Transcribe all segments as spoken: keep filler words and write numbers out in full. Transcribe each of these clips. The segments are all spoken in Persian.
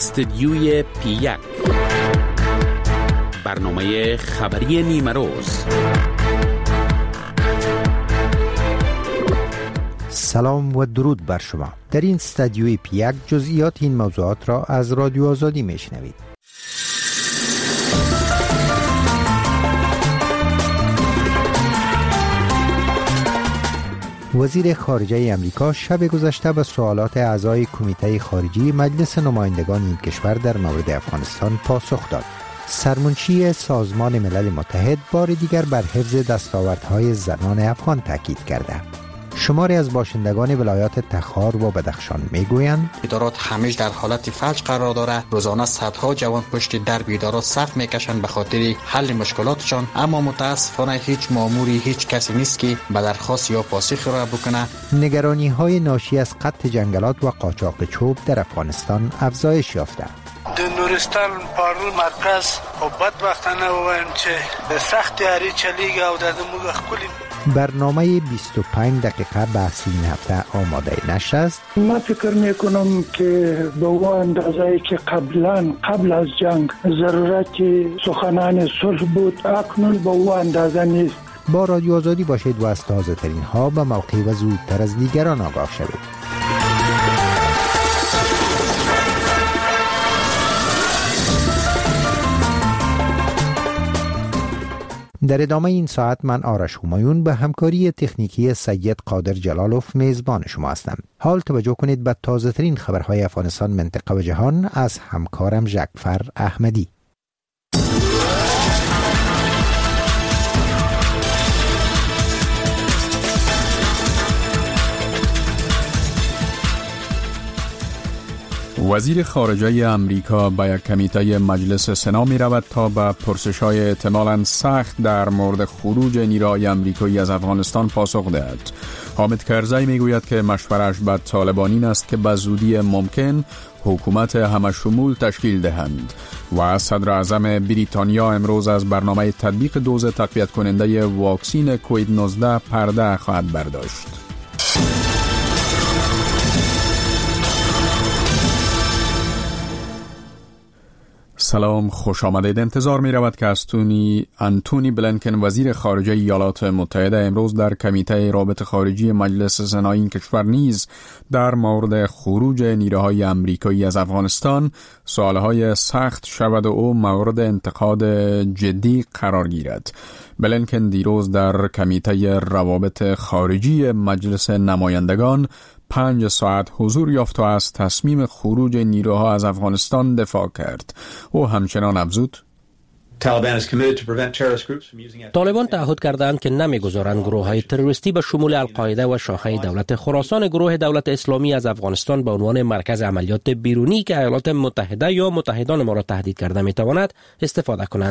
استدیوی پی یک، برنامه خبری نیمه روز. سلام و درود بر شما. در این استدیوی پی یک جزئیات این موضوعات را از رادیو آزادی میشنوید. وزیر خارجه امریکا شب گذشته به سوالات اعضای کمیته خارجی مجلس نمایندگان این کشور در مورد افغانستان پاسخ داد. سرمنشی سازمان ملل متحد بار دیگر بر حفظ دستاوردهای زنان افغان تاکید کرده. شماری از باشندگان ولایات تخار و بدخشان میگویند ادارات همیشه در حالت فلج قرار داره. روزانه صدها جوان پشت درب ادارات صف میکشند به خاطر حل مشکلاتشان، اما متاسفانه هیچ ماموری، هیچ کسی نیست که به درخواست یا پاسخ را بکنه. نگرانی های ناشی از قطع جنگلات و قاچاق چوب در افغانستان افزایش یافته. د نورستان پارل مرکز او بدبختانه وایم چې سخت یاری چلیږي او د موږ خپل برنامه بیست و پنج دقیقه بحث این هفته آماده نشده است. من فکر میکنم که به اون اندازه‌ای که قبلا قبل از جنگ ضرورت سخنان صلح بود، اکنون به اون اندازه نیست. با رادیو آزادی باشید و از تازه ترین ها به موقع و زودتر از دیگران آگاه شوید. در ادامه این ساعت من آرش همایون به همکاری تکنیکی سید قادر جلالوف میزبان شما هستم. حال توجه کنید به تازه ترین خبرهای افغانستان، منطقه و جهان از همکارم ژکفر احمدی. وزیر خارجه امریکا به یک کمیته مجلس سنا می رود تا به پرسش‌های احتمالاً سخت در مورد خروج نیروهای امریکایی از افغانستان پاسخ دهد. حامد کرزی می گوید که مشورش با طالبانین است که به زودی ممکن حکومت همشمول تشکیل دهند و صدر اعظم بریتانیا امروز از برنامه تطبیق دوز تقویت کننده واکسین کووید نوزده پرده خواهد برداشت. سلام، خوش آمدید. انتظار می رود که استونی انتونی بلینکن وزیر خارجه ایالات متحده امروز در کمیته رابطه خارجی مجلس سنای این کشور نیز در مورد خروج نیروهای امریکایی از افغانستان سوالهای سخت شود و او مورد انتقاد جدی قرار گیرد. بلینکن دیروز در کمیته روابط خارجی مجلس نمایندگان پنج ساعت حضور یافت و از تصمیم خروج نیروها از افغانستان دفاع کرد. او همچنان افزود طالبان تعهد کردند که نمیگذارند گروه‌های تروریستی به شمول القاعده و شاخه دولت خراسان گروه دولت اسلامی از افغانستان به عنوان مرکز عملیات بیرونی که ایالات متحده یا متحدان ما را تهدید کرده میتواند استفاده کنند.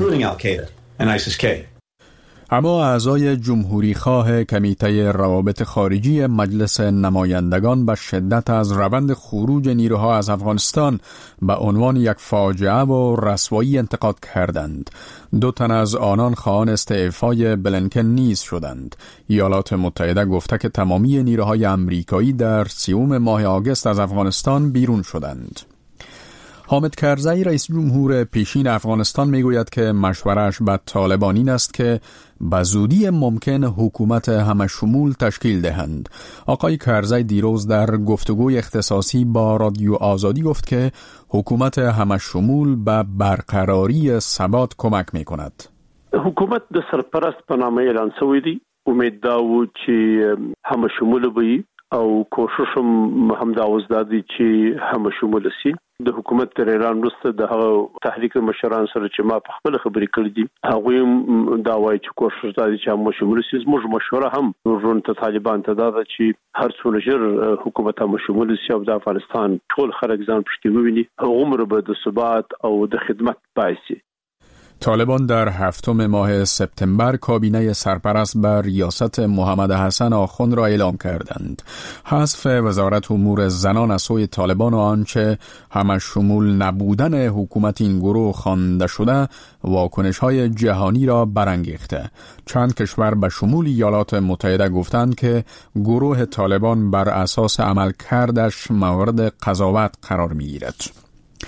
اما اعضای جمهوری خواه کمیته روابط خارجی مجلس نمایندگان به شدت از روند خروج نیروها از افغانستان به عنوان یک فاجعه و رسوایی انتقاد کردند. دو تن از آنان خواهان استعفای بلینکن نیز شدند. ایالات متحده گفته که تمامی نیروهای امریکایی در سیوم ماه آگوست از افغانستان بیرون شدند. حامد کرزی رئیس جمهور پیشین افغانستان میگوید که مشورش با طالبانین است که به زودی ممکن حکومت همشمول تشکیل دهند. آقای کرزی دیروز در گفتگوی اختصاصی با رادیو آزادی گفت که حکومت همشمول به برقراری ثبات کمک میکند. حکومت د سرپرست په نامه اعلان شوی دی. امید دا و چې همشمول وي او کوشش هم دا وزدادي چې همشمول شي. د حکومت تر اعلان وروسته د هغه تحریک مشران سره چې ما په خپل خبرې کړې دي هغه دا وایي چې کوشش دا دي چې همشمول شي. زموږ مشوره هم ورون ته طالبان ته دا ده چې هر څونه ژر حکومت همشمول شي او د افغانستان ټول خلک ځان پشتي وویني، هغومره به د ثبات او د خدمت باعث شي. طالبان در هفتم ماه سپتامبر کابینه سرپرست بر ریاست محمد حسن آخوند را اعلام کردند. حذف وزارت امور زنان از سوی طالبان و آنچه همه شمول نبودن حکومت این گروه خوانده شده واکنش‌های جهانی را برانگیخته. چند کشور به شمول ایالات متحده گفتند که گروه طالبان بر اساس عملکردش مورد قضاوت قرار می‌گیرد.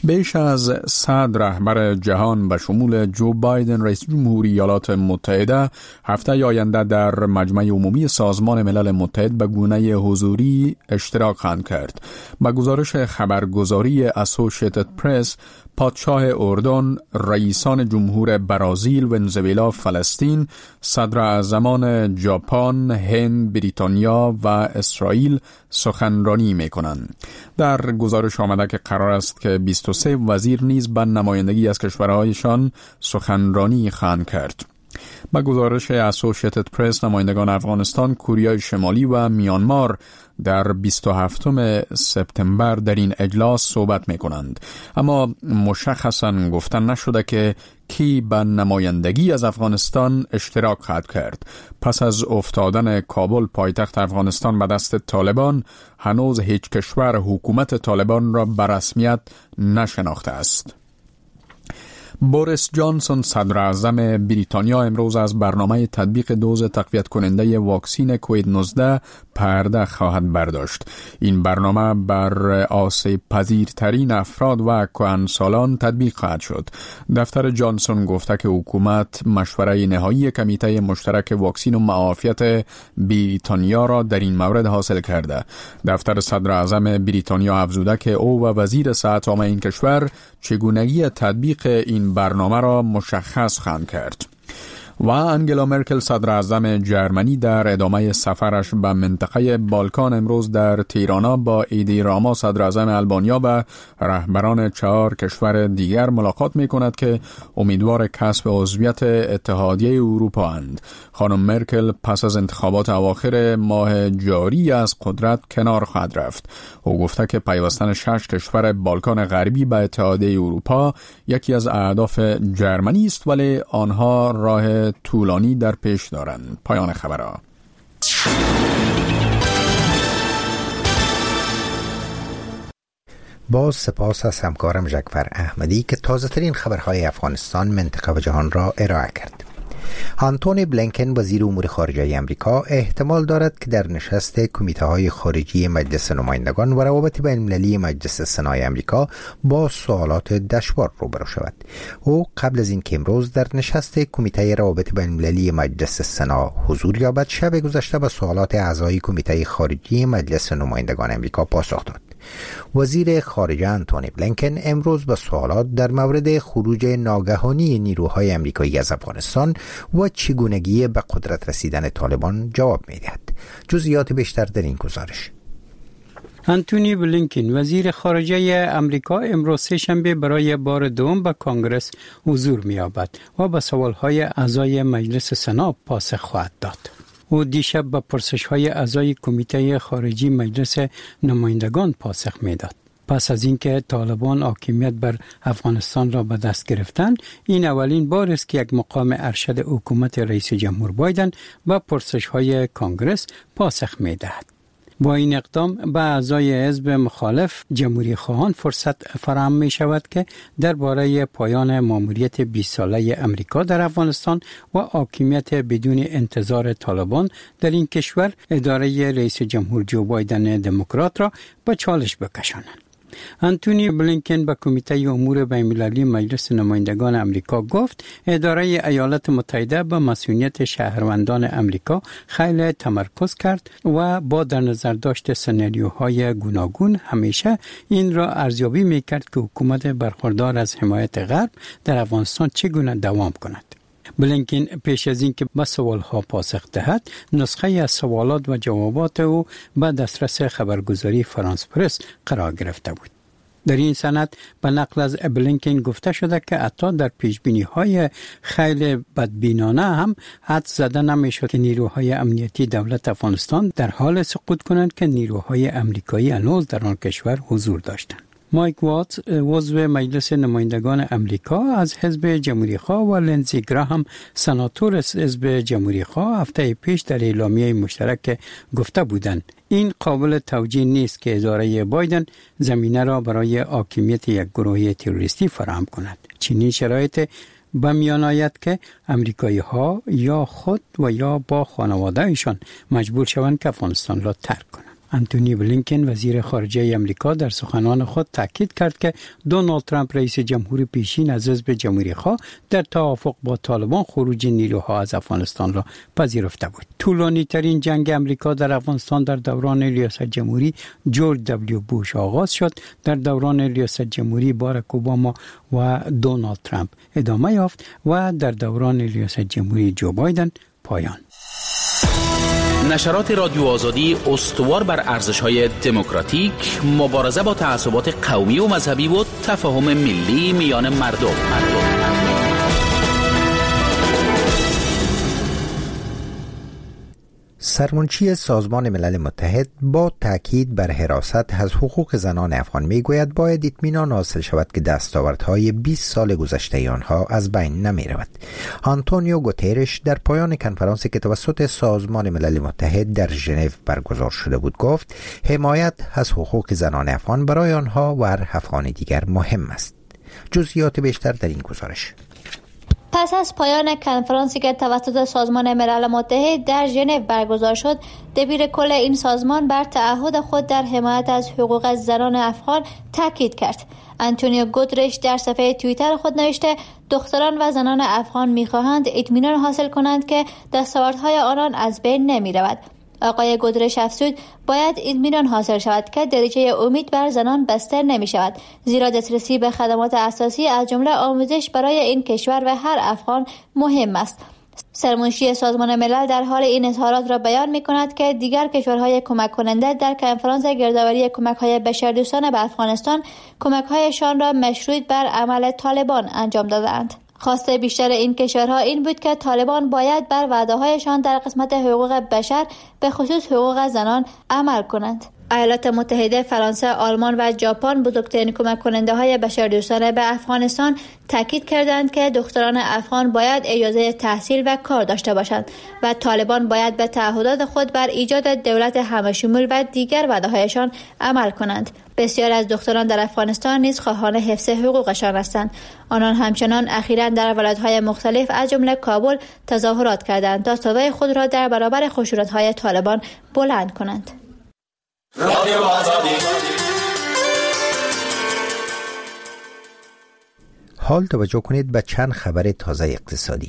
بیش از صد رهبر جهان به شمول جو بایدن رئیس جمهوری ایالات متحده هفته آینده در مجمع عمومی سازمان ملل متحد به گونه حضوری اشتراک خواهند کرد. با گزارش خبرگزاری اسوسییتد پرس، پادشاه اردن، رئیسان جمهور برزیل، ونزوئلا، فلسطین، صدر اعظمان ژاپن، هند، بریتانیا و اسرائیل سخنرانی می‌کنند. در گزارش آمده که قرار است که بیست و سه وزیر نیز به نمایندگی از کشورهایشان سخنرانی خواهند کرد. با گزارش اسوسییتد پرس، نمایندگان افغانستان، کوریای شمالی و میانمار در بیست و هفتم سپتامبر در این اجلاس صحبت می کنند، اما مشخصاً گفتن نشده که کی به نمایندگی از افغانستان اشتراک خواهد کرد. پس از افتادن کابل پایتخت افغانستان به دست طالبان، هنوز هیچ کشور حکومت طالبان را به رسمیت نشناخته است. بوریس جانسون صدر اعظم بریتانیا امروز از برنامه تطبیق دوز تقویت کننده واکسین کووید نوزده پرده خواهد برداشت. این برنامه بر آسیب پذیرترین افراد و کهنسالان تطبیق خواهد شد. دفتر جانسون گفته که حکومت مشوره نهایی کمیته مشترک واکسین و معافیت بریتانیا را در این مورد حاصل کرده. دفتر صدر اعظم بریتانیا افزوده که او و وزیر صحت عامه این کشور چگونگی تطبیق این برنامه را مشخص خواهند کرد. و انگلا مرکل صدر اعظم جرمنی در ادامه سفرش به منطقه بالکان امروز در تیرانا با ایدی راما صدر اعظم آلبانیا و رهبران چهار کشور دیگر ملاقات می کند که امیدوار کسب عضویت اتحادیه اروپا اند. خانم مرکل پس از انتخابات اواخر ماه جاری از قدرت کنار خواهد رفت. او گفته که پیوستن شش کشور بالکان غربی به اتحادیه اروپا یکی از اهداف جرمنی است، ولی آنها راه طولانی در پیش دارند. پایان خبرها. باز سپاس از همکارم جعفر احمدی که تازه ترین خبرهای افغانستان، منطقه و جهان را ارائه کرد. آنتونی بلینکن وزیر امور خارجه امریکا احتمال دارد که در نشست کمیته های خارجی مجلس نمایندگان و روابط بین المللی مجلس سنای امریکا با سوالات دشوار روبرو شود. او قبل از این که امروز در نشست کمیته روابط بین المللی مجلس سنا حضور یابد، شب گذشته به سوالات اعضای کمیته خارجی مجلس نمایندگان امریکا پاسخ داد. وزیر خارجه آنتونی بلینکن امروز به سوالات در مورد خروج ناگهانی نیروهای امریکایی از افغانستان و چگونگی به قدرت رسیدن طالبان جواب می‌دهد. جزئیات بیشتر در این گزارش. آنتونی بلینکن وزیر خارجه امریکا امروز سه شنبه برای بار دوم به کانگرس حضور می‌یابد و به سوال‌های اعضای مجلس سنا پاسخ خواهد داد. او دیشب به پرسش‌های اعضای کمیته خارجی مجلس نمایندگان پاسخ می‌داد. پس از اینکه طالبان حاکمیت بر افغانستان را به دست گرفتند، این اولین بار است که یک مقام ارشد حکومت رئیس جمهور بایدن به پرسش‌های کانگرس پاسخ می‌دهد. با این اقدام به اعضای حزب مخالف جمهوری خواهان فرصت فراهم می شود که درباره پایان ماموریت بیست ساله امریکا در افغانستان و حاکمیت بدون انتظار طالبان در این کشور اداره رئیس جمهور جو بایدن دموکرات را به چالش بکشانند. آنتونی بلینکن به کمیته امور بین‌المللی مجلس نمایندگان امریکا گفت اداره ایالات متحده به مسئولیت شهروندان امریکا خیلی تمرکز کرد و با در نظر داشت سناریوهای گوناگون همیشه این را ارزیابی می‌کرد که حکومت برخوردار از حمایت غرب در افغانستان چگونه دوام کند. بلینکن پیش از اینکه به سوالها پاسخ دهد، نسخه از سوالات و جوابات او به دسترس خبرگزاری فرانس پرس قرار گرفته بود. در این سند به نقل از بلینکن گفته شده که حتی در پیشبینی‌های خیلی بدبینانه هم حد زده نمی‌شد که نیروهای امنیتی دولت افغانستان در حال سقوط کنند که نیروهای امریکایی هنوز در آن کشور حضور داشتند. مایک واتس عضو مجلس نمایندگان امریکا از حزب جمهوری‌خواه و لندزی گراهام سناتور از حزب جمهوری‌خواه هفته پیش در اعلامیه مشترک گفته بودند این قابل توجیه نیست که اداره بایدن زمینه را برای حاکمیت یک گروه تروریستی فراهم کند. چنین شرایط به میان آید که امریکایی ها یا خود و یا با خانواده ایشان مجبور شوند که افغانستان را ترک کنند. انتونی بلینکن وزیر خارجه آمریکا در سخنان خود تاکید کرد که دونالد ترامپ رئیس جمهور پیشین از حزب جمهوری خواه در توافق با طالبان خروج نیروها از افغانستان را پذیرفته بود. طولانی ترین جنگ آمریکا در افغانستان در دوران ریاست جمهوری جورج دبلیو بوش آغاز شد. در دوران ریاست جمهوری باراک اوباما و دونالد ترامپ ادامه یافت و در دوران ریاست جمهوری جو بایدن پایان. نشرات رادیو آزادی استوار بر ارزش‌های دموکراتیک، مبارزه با تعصبات قومی و مذهبی و تفاهم ملی میان مردم. مردم. سرمنشی سازمان ملل متحد با تاکید بر حراست از حقوق زنان افغان میگوید باید اطمینان حاصل شود که دستاوردهای بیست سال گذشته آنها از بین نمی رود. آنتونیو گوترش در پایان کنفرانسی که توسط سازمان ملل متحد در ژنو برگزار شده بود گفت حمایت از حقوق زنان افغان برای آنها و هر افغان دیگر مهم است. جزئیات بیشتر در این گزارش. پس از پایان کنفرانسی که توسط سازمان ملل متحد در ژنو برگزار شد، دبیر کل این سازمان بر تعهد خود در حمایت از حقوق زنان افغان تاکید کرد. آنتونیو گوترش در صفحه توییتر خود نوشته دختران و زنان افغان می‌خواهند اطمینان حاصل کنند که دستاوردهای آنان از بین نمی‌رود. آقای گودرش افزود باید اطمینان حاصل شود که دریچه امید بر زنان بسته نمی شود، زیرا دسترسی به خدمات اساسی از جمله آموزش برای این کشور و هر افغان مهم است. سرمنشی سازمان ملل در حال این اظهارات را بیان می کند که دیگر کشورهای کمک کننده در کنفرانس گردآوری کمک‌های بشردوستانه به افغانستان کمک‌هایشان را مشروط بر عمل طالبان انجام دادند. خواسته بیشتر این کشورها این بود که طالبان باید بر وعده‌هایشان در قسمت حقوق بشر به خصوص حقوق زنان عمل کنند. ایالات متحده، فرانسه، آلمان و ژاپن بزرگترین کمک کننده های بشردوستانه به افغانستان تاکید کردند که دختران افغان باید اجازه تحصیل و کار داشته باشند و طالبان باید به تعهدات خود بر ایجاد دولت همه‌شمول و دیگر وعده‌هایشان عمل کنند. بسیار از دختران در افغانستان نیز خواهان حفظ حقوقشان هستند. آنان همچنان اخیراً در ولایت‌های مختلف از جمله کابل تظاهرات کردند تا صدای خود را در برابر خشونت‌های طالبان بلند کنند. رادیو آزادی. حال توجه کنید به چند خبر تازه اقتصادی.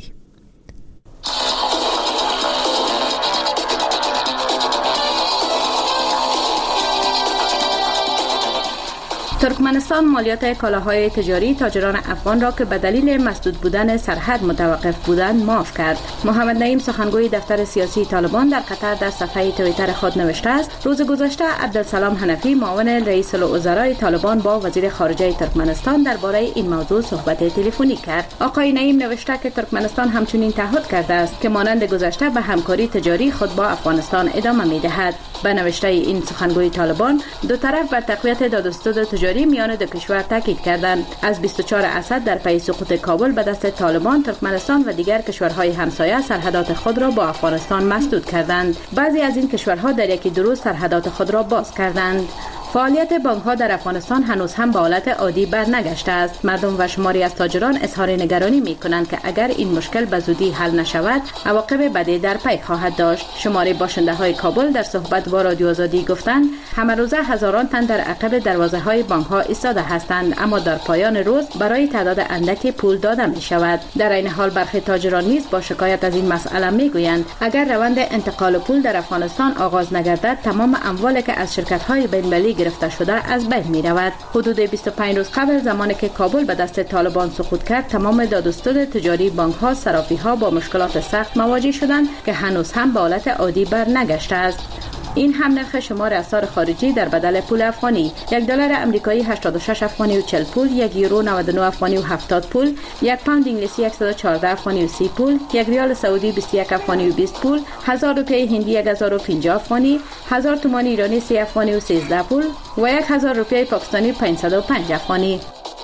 ترکمنستان مالیات کالاهای تجاری تاجران افغان را که به دلیل مسدود بودن سرحد متوقف بودند معاف کرد. محمد نعیم سخنگوی دفتر سیاسی طالبان در قطر در صفحه توییتر خود نوشته است روز گذشته عبدالسلام حنفی معاون رئیس الوزراء طالبان با وزیر خارجه ترکمنستان درباره این موضوع صحبت تلفنی کرد. آقای نعیم نوشته که ترکمنستان همچنین تعهد کرده است که مانند گذشته به همکاری تجاری خود با افغانستان ادامه می‌دهد. به نوشته این سخنگوی طالبان دو طرف بر تقویت دادستود تجاری میان دو کشور تاکید کردند. از بیست و چهار اسد در پی سقوط کابل به دست طالبان، ترکمنستان و دیگر کشورهای همسایه سرحدات خود را با افغانستان مسدود کردند. بعضی از این کشورها در یکی دو روز سرحدات خود را باز کردند. فعالیت بانک‌ها در افغانستان هنوز هم به حالت عادی برنگشته است. مردم و شماری از تاجران اظهار نگرانی می‌کنند که اگر این مشکل به زودی حل نشود، عواقب بدی در پی خواهد داشت. شماری باشنده‌های کابل در صحبت با رادیو آزادی گفتند همه روزه هزاران تن در عقب دروازه‌های بانک‌ها ایستاده هستند، اما در پایان روز برای تعداد اندکی پول داده می‌شود. در این حال برخی تاجران نیز با شکایت از این مسئله می‌گویند اگر روند انتقال پول در افغانستان آغاز نگردد، تمام اموالی که از شرکت‌های بین‌المللی گرفته شده از بین می رود. حدود بیست و پنج روز قبل زمانی که کابل به دست طالبان سقوط کرد، تمام دادستود تجاری بانک ها صرافی ها با مشکلات سخت مواجه شدند که هنوز هم به حالت عادی برنگشته است. این هم نرخ شمار اسعار خارجی در بدل پول افغانی: یک دلار آمریکایی هشتاد و شش افغانی و چهل پول، یک یورو نود و نه افغانی و هفتاد پول، یک پوند انگلیسی صد و چهارده افغانی و سی پول، یک ریال سعودی بیست و یک افغانی و بیست پول، هزار روپیه هندی یک هزار و پنجاه افغانی، هزار تومان ایرانی سه افغانی و سیزده پول و یک هزار روپیه پاکستانی پانصد و پنج افغانی.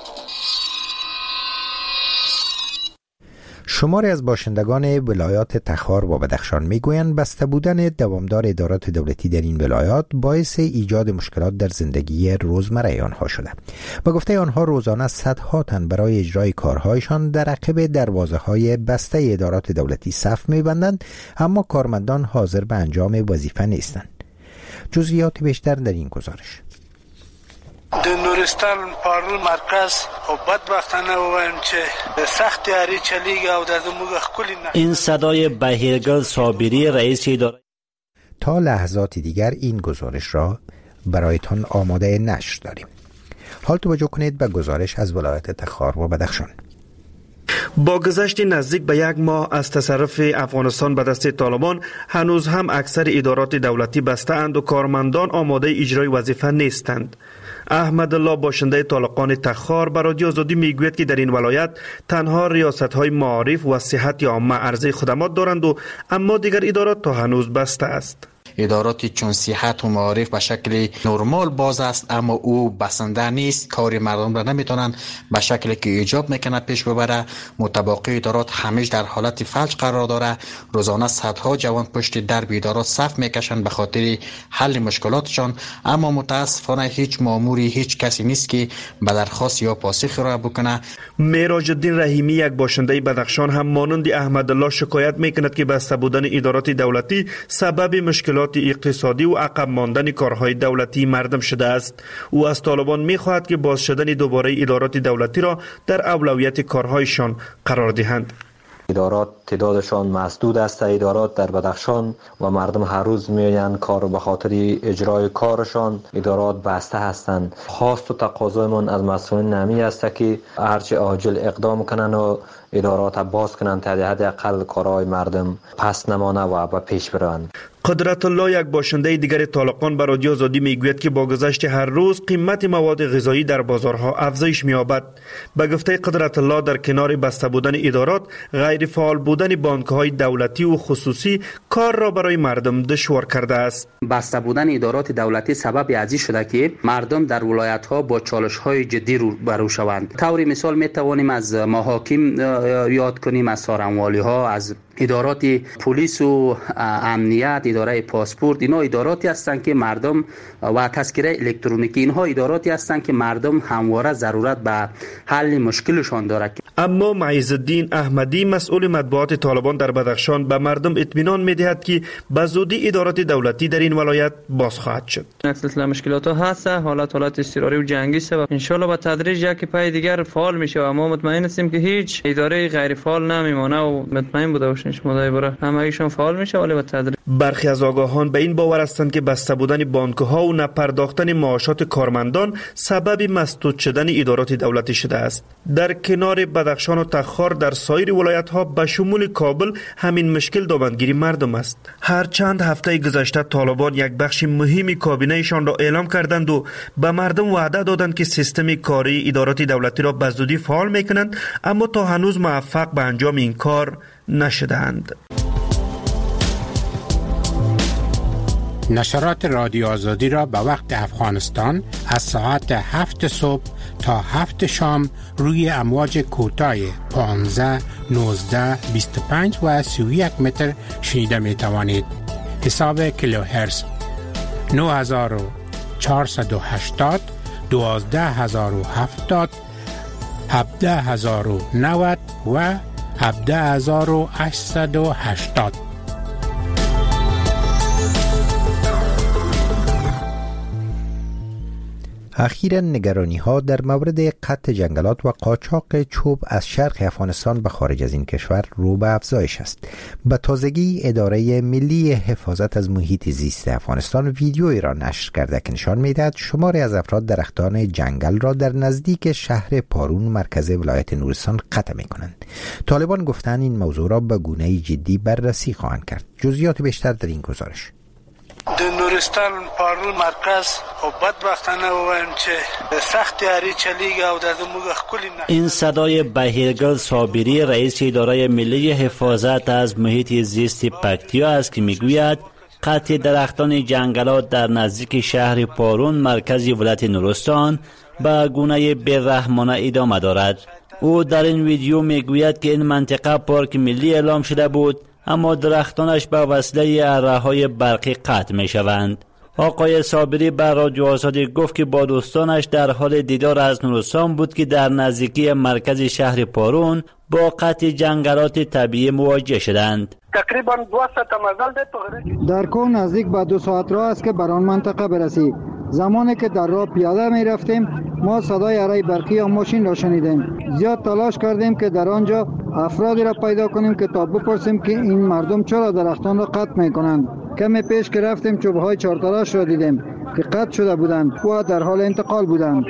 شماری از باشندگان ولایات تخار و بدخشان میگویند بسته بودن دوامدار ادارات دولتی در این ولایات باعث ایجاد مشکلات در زندگی روزمره آنها شده. با گفته آنها روزانه صدها تن برای اجرای کارهایشان در عقب دروازه‌های بسته ادارات دولتی صف می‌بندند، اما کارمندان حاضر به انجام وظیفه نیستند. جزئیات بیشتر در این گزارش. در نورستان پارول مرکز و بدبختانه ویم که سخت یاری چلیگ و در موگ خکولی نه. این صدای بهیرگل صابری رئیس اداره. تا لحظات دیگر این گزارش را برایتان آماده نشر داریم. حال توجه کنید به گزارش از ولایت تخار و بدخشان. با گذشت نزدیک به یک ماه از تصرف افغانستان به دست طالبان، هنوز هم اکثر ادارات دولتی بسته اند و کارمندان آماده اجرای وظیفه نیستند. احمد الله باشنده طالقان تخار به رادیو آزادی میگوید که در این ولایت تنها ریاست‌های معارف و صحت عامه عرضه خدمات دارند و اما دیگر ادارات تا هنوز بسته است. اداراتی چون صحت و معارف به شکل نرمال باز است، اما او بسنده نیست. کاری مردم را نمیتونن به شکلی که ایجاب میکنه پیش ببره. متباقی ادارات همیش در حالت فلج قرار داره. روزانه صدها جوان پشت درب ادارات صف میکشن به خاطر حل مشکلاتشان، اما متاسفانه هیچ ماموری، هیچ کسی نیست که به درخواست یا پاسخ را بکنه. معراج الدین رحیمی، یک باشنده بدخشان، هم مانند احمد الله شکایت میکند که بسته بودن ادارات دولتی سبب مشکلات اقتصادی و عقب ماندن کارهای دولتی مردم شده است. او از طالبان می‌خواهد که باز شدن دوباره ادارات دولتی را در اولویت کارهایشان قرار دهند. ادارات تعدادشان محدود است. ادارات در بدخشان و مردم هر روز میآیند کار به خاطر اجرای کارشان. ادارات بسته هستند. خواست و تقاضایمان از مسئولین نمی است که هرچه عاجل اقدام کنند و ادارات باز کنند تا حداقل کارهای مردم پس نمانه و به پیش بروند. قدرت الله، یک باشنده دیگر طالقان، به رادیو آزادی میگوید که با گذشت هر روز قیمت مواد غذایی در بازارها افزایش می‌یابد. به گفته قدرت الله، در کنار بسته بودن ادارات، غیر فعال بودن بانک‌های دولتی و خصوصی کار را برای مردم دشوار کرده است. بسته بودن ادارات دولتی سبب ازی شده که مردم در ولایت‌ها با چالش‌های جدی روبرو شوند. طور مثال می‌توانیم از محاکم یاد کنیم، از سارنوالی‌ها، از ادارات پلیس و امنیت، اداره پاسپورت. اینا اداراتی هستند که مردم و تذکره الکترونیکی، اینها اداراتی هستند که مردم همواره ضرورت به حل مشکلشان دارد. اما معیز الدین احمدی، مسئول مطبوعات طالبان در بدخشان، به مردم اطمینان می‌دهد که به زودی ادارات دولتی در این ولایت باز خواهد شد. سلسله مشکلات ها هست، حالت حالت اضطراری و جنگی است و ان شاء الله با تدریج یک پای دیگر فعال میشه و ما مطمئن هستیم که هیچ اداره غیر فعال نمیمونه و مطمئن بوده باشین شما دایره همه‌ایشون فعال میشه ولی با تدریج. برخی از آگاهان به این باور هستند که بسته بودن بانک‌ها و نپرداختن معاشات کارمندان سبب مسدود شدن ادارات دولتی شده است. در کنار بدخشان و تخار، در سایر ولایت‌ها به شمول کابل همین مشکل دامنگیری مردم است. هر چند هفته گذشته طالبان یک بخش مهمی کابینه‌شان را اعلام کردند و به مردم وعده دادند که سیستم کاری ادارات دولتی را به زودی فعال می‌کنند، اما تا هنوز موفق به انجام این کار نشده‌اند. نشرات رادیو آزادی را به وقت افغانستان از ساعت هفت صبح تا هفت شام روی امواج کوتاه پانزده، نوزده، بیست و پنج و سی و یک متر شنیده می توانید. حساب کیلوهرتز نه هزار و چهارصد و هشتاد، دوازده هزار و هفتاد، هفده هزار و نود و هفده هزار و هشتصد و هشتاد. اخیراً نگرانی ها در مورد قطع جنگلات و قاچاق چوب از شرق افغانستان به خارج از این کشور رو به افزایش است. به تازگی اداره ملی حفاظت از محیط زیست افغانستان ویدیویی را نشر کرده که نشان می‌دهد شماری از افراد درختان جنگل را در نزدیک شهر پارون مرکز ولایت نورستان قطع می‌کنند. طالبان گفتند این موضوع را به گونه‌ای جدی بررسی خواهند کرد. جزئیات بیشتر در این گزارش. در نورستان پارول مرکز و بدبختانه ویم که سخت یاری چلیگ و در موگ خکولی نه. این صدای بهیرگل صابری رئیس اداره ملی حفاظت از محیط زیست پکتیا است که میگوید قطع درختان جنگلات در نزدیک شهر پارون مرکز ولایت نورستان به گونه بی‌رحمانه ادامه دارد. او در این ویدیو میگوید که این منطقه پارک ملی اعلام شده بود، اما درختانش به وسیله اره‌های برقی قطع می شوند. آقای صابری بر رادیو آزادی گفت که با دوستانش در حال دیدار از نورستان بود که در نزدیکی مرکز شهر پارون با قطع جنگلات طبیعی مواجه شدند. تقریبا دویست مزل ده. در کون نزدیک به دو ساعت راه است که بر آن منطقه برسی. زمانی که در راه پیاده می رفتیم ما صدای اره برقی یا ماشین را شنیدیم. زیاد تلاش کردیم که در آنجا افرادی را پیدا کنیم که تا بپرسیم که این مردم چرا درختان را قطع می کنند. کمی پیش که رفتیم چوبهای چهارتراش را دیدیم که قطع شده بودند و در حال انتقال بودند.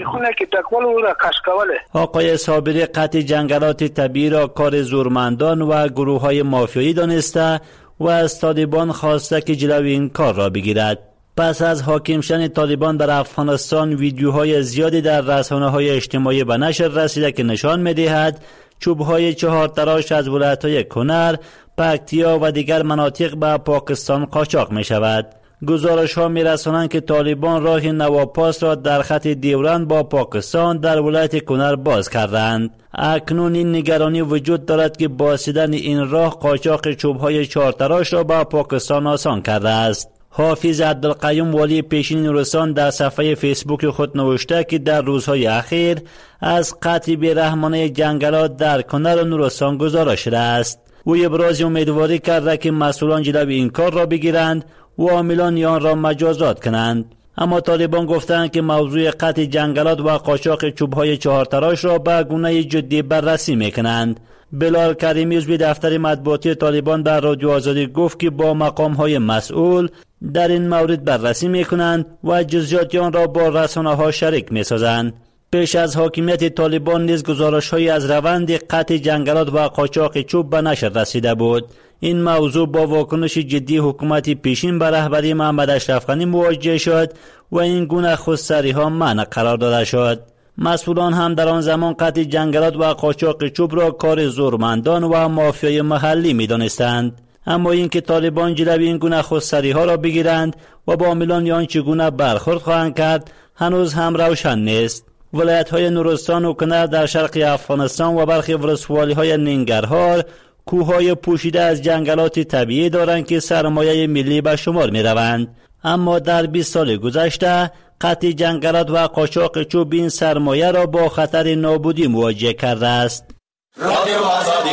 آقای صابری قطع جنگلات طبیعی را کار زورمندان و گروه های مافیایی دانسته و از طالبان خواسته که جلوی این کار را بگیرد. پس از حاکم شدن طالبان در افغانستان ویدیوهای زیادی در رسانه‌های اجتماعی به نشر رسیده که نشان می‌دهد چوب‌های چهار تراش از ولایت‌های کنر، پکتیا و دیگر مناطق به پاکستان قاچاق می‌شود. گزارش‌ها می‌رسانند که طالبان راه نواپاس را در خط دیورند با پاکستان در ولایت کنر باز کردند. اکنون این نگرانی وجود دارد که بازیدن این راه قاچاق چوب‌های چهار تراش را به پاکستان آسان کرده است. حافظ عبدالقیوم والی پیشین نورستان در صفحه فیسبوک خود نوشته که در روزهای اخیر از قطع بیرحمانه جنگلات در کنر و نورستان گزارش شده است. او ابراز امیدواری کرده که مسئولان جلوی این کار را بگیرند و عاملان آن را مجازات کنند. اما طالبان گفتند که موضوع قطع جنگلات و قاچاق چوب‌های چهار تراش را به گونه جدی بررسی می‌کنند. بلال کریمی عضو دفتر مطبوعاتی طالبان در رادیو آزادی گفت که با مقام‌های مسئول در این مورد بررسی می‌کنند و جزئیات آن را با رسانه‌ها شریک می‌سازند. پیش از حاکمیت طالبان نیز گزارش‌هایی از روند قطع جنگلات و قاچاق چوب به نشر رسیده بود. این موضوع با واکنش جدی حکومت پیشین به رهبری محمد اشرف غنی مواجه شد و این گونه خودسری‌ها منع قرار داده شد. مسئولان هم در آن زمان قطع جنگلات و قاچاق چوب را کار زورمندان و مافیای محلی می‌دانستند. اما اینکه طالبان جلوی این گونه خودسری‌ها را بگیرند و با عاملان آن چگونه برخورد خواهند کرد هنوز هم روشن نیست. ولایت‌های نورستان و کنر در شرق افغانستان و برخی ولسوالی‌های ننگرهار کوههای پوشیده از جنگلات طبیعی دارند که سرمایه ملی به شمار می‌روند. اما در بیست سال گذشته قطع جنگلات و قاچاق چوب این سرمایه را با خطر نابودی مواجه کرده است. رادیو آزادی.